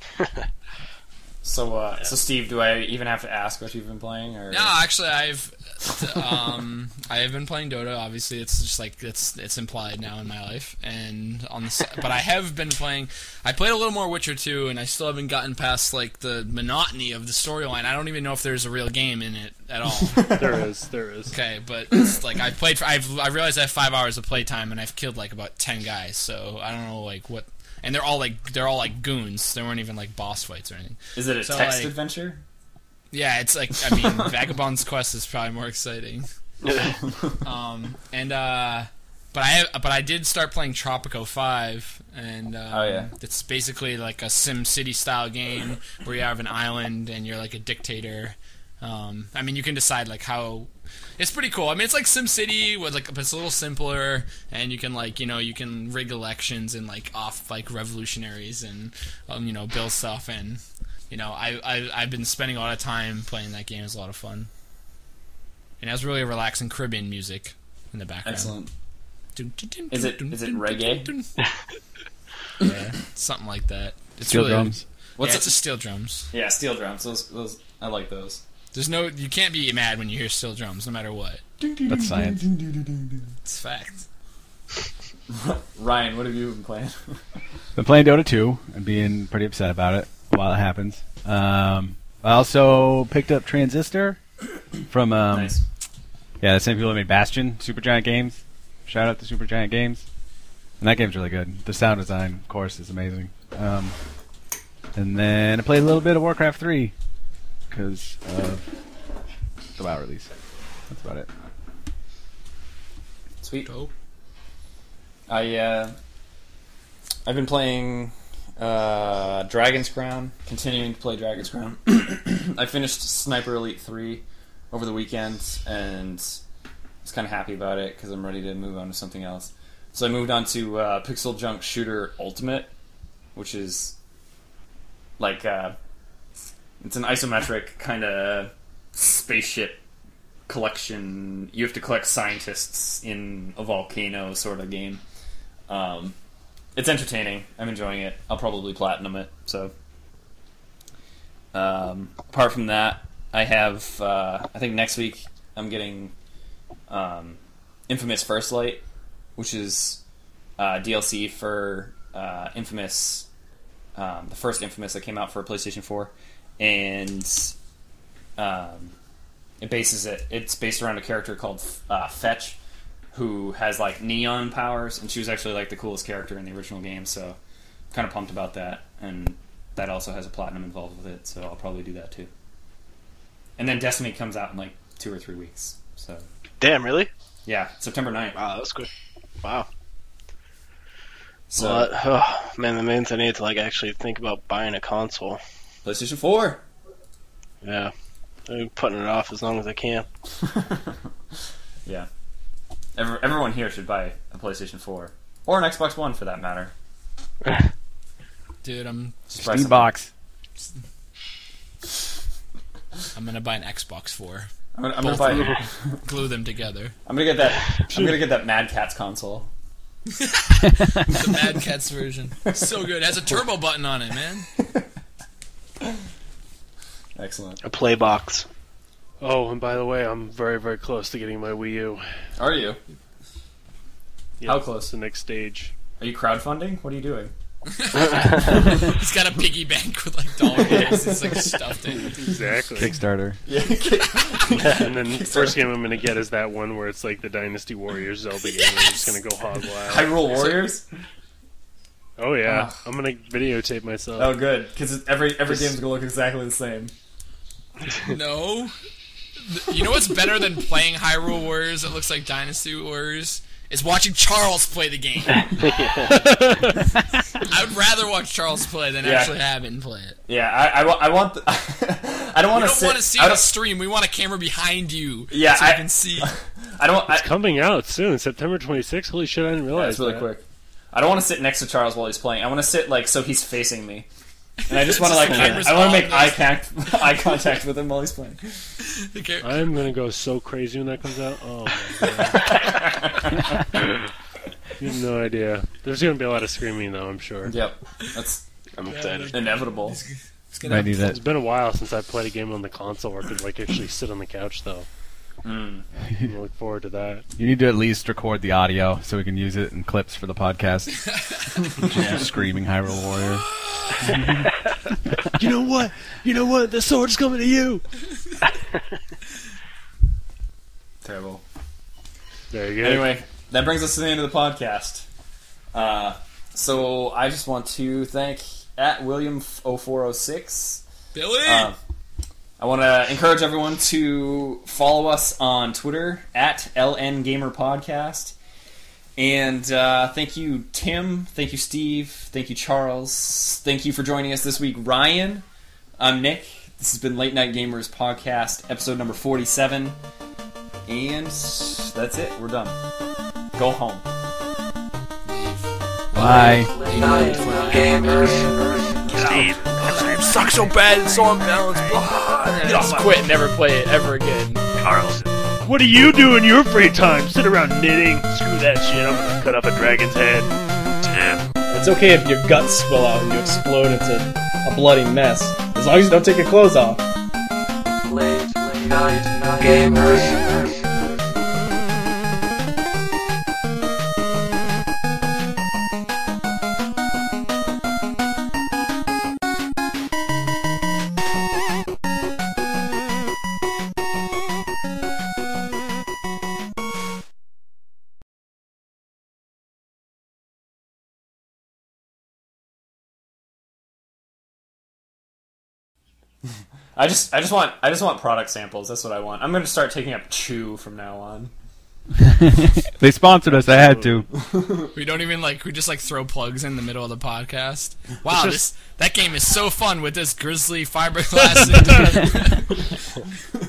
So, so Steve, do I even have to ask what you've been playing? Or? No, actually, I have been playing Dota. Obviously, it's just like it's implied now in my life, and but I have been playing. I played a little more Witcher 2, and I still haven't gotten past like the monotony of the storyline. I don't even know if there's a real game in it at all. There is. Okay, but it's like I realized I have 5 hours of playtime, and I've killed like about 10 guys. So I don't know like what. And they're all like goons. They weren't even like boss fights or anything. Is it a So, text like, adventure? Yeah, it's like I mean, Vagabond's Quest is probably more exciting. But I did start playing Tropico 5, and Oh, yeah. it's basically like a Sim City style game where you have an island and you're like a dictator. I mean, you can decide like how. It's pretty cool. I mean, it's like SimCity, with but it's a little simpler, and you can you can rig elections and like off like revolutionaries and build stuff, and I've been spending a lot of time playing that game. It's a lot of fun, and it has really relaxing Caribbean music in the background. Excellent. Is it reggae? Yeah, something like that. It's Steel really, drums. What's it's a steel drums. Yeah, steel drums. Those I like those. You can't be mad when you hear steel drums, no matter what. That's science. It's fact. Ryan, what have you been playing? Been playing Dota 2 and being pretty upset about it while it happens. I also picked up Transistor from Nice. the same people that made Bastion, Supergiant Games. Shout out to Supergiant Games. And that game's really good. The sound design, of course, is amazing. And then I played a little bit of Warcraft 3 because of the WoW release. That's about it. Sweet. Dope. I've been playing Dragon's Crown, continuing to play Dragon's Crown. I finished Sniper Elite 3 over the weekend, and I was kind of happy about it because I'm ready to move on to something else. So I moved on to Pixel Junk Shooter Ultimate, which is like it's an isometric kind of spaceship collection. You have to collect scientists in a volcano sort of game. It's entertaining. I'm enjoying it. I'll probably platinum it. So, apart from that, I have. I think next week I'm getting Infamous First Light, which is DLC for Infamous, the first Infamous that came out for PlayStation 4, and it's based around a character called Fetch, who has like neon powers, and she was actually like the coolest character in the original game, so I'm kind of pumped about that, and that also has a platinum involved with it, so I'll probably do that too. And then Destiny comes out in like 2 or 3 weeks, so Damn, really? yeah, September 9th. Wow, that's good. Wow. So Well, man, that means I need to actually think about buying a console. PlayStation 4. Yeah. I'm putting it off as long as I can. Yeah. Everyone here should buy a PlayStation 4 or an Xbox One for that matter. Dude, I'm Just buy Steam something. box. gonna buy an Xbox 4. I'm gonna Both buy. of them. Glue them together. I'm gonna get that. I'm gonna get that Mad Catz console. The Mad Catz version. So good. It has a turbo button on it, man. Excellent. A play box. Oh, and by the way, I'm very, very close to getting my Wii U. Are you? Yeah, How close? it's the next stage. Are you crowdfunding? What are you doing? He's got a piggy bank with like dollar bills. It's like stuffed in. Exactly. Kickstarter. Yeah. And then the first game I'm going to get is that one where it's like the Dynasty Warriors Zelda game. I'm just going to go hog wild. Hyrule Warriors. Oh yeah, Ah. I'm going to videotape myself. Oh, good, because every game's gonna look exactly the same. No. You know what's better than playing Hyrule Warriors that looks like Dynasty Warriors? Is watching Charles play the game. I would rather watch Charles play than Yeah. actually have him play it. Yeah, I want. I don't want We to don't sit. want to see I the don't, stream. We want a camera behind you. Yeah, so I- you can see. I don't. It's coming out soon, September 26th. Holy shit, I didn't realize That's really that. quick. I don't want to sit next to Charles while he's playing. I want to sit like so he's facing me, and I just want to like. Camera's I want to on, make there's- eye contact with him while he's playing. The ca- I'm going to go so crazy when that comes out. Oh my god. You have no idea. There's going to be a lot of screaming though, I'm sure. Yep, that's I'm excited. inevitable. It's gonna- Might need It's that. been a while since I played a game on the console where I could like actually sit on the couch though. I look forward to that. You need to at least record the audio so we can use it in clips for the podcast. Just screaming Hyrule Warrior. You know what? You know what? The sword's coming to you. Terrible. There you go. Anyway, that brings us to the end of the podcast. So I just want to thank at William0406. Billy! I want to encourage everyone to follow us on Twitter at LN Gamer Podcast. And thank you, Tim. Thank you, Steve. Thank you, Charles. Thank you for joining us this week, Ryan. I'm Nick. This has been Late Night Gamers Podcast, episode number 47. And that's it. We're done. Go home. Bye. Late night gamers. Suck so bad and so unbalanced. Just quit, never play it ever again. What do you do in your free time? Sit around knitting? Screw that shit. I'm gonna cut off a dragon's head. It's okay if your guts spill out and you explode into a bloody mess, as long as you don't take your clothes off. Late night gamers. I just want product samples. That's what I want. I'm going to start taking up Chew from now on. They sponsored us. I had to. We don't even we just throw plugs in the middle of the podcast. Wow, that game is so fun with this grizzly fiberglass.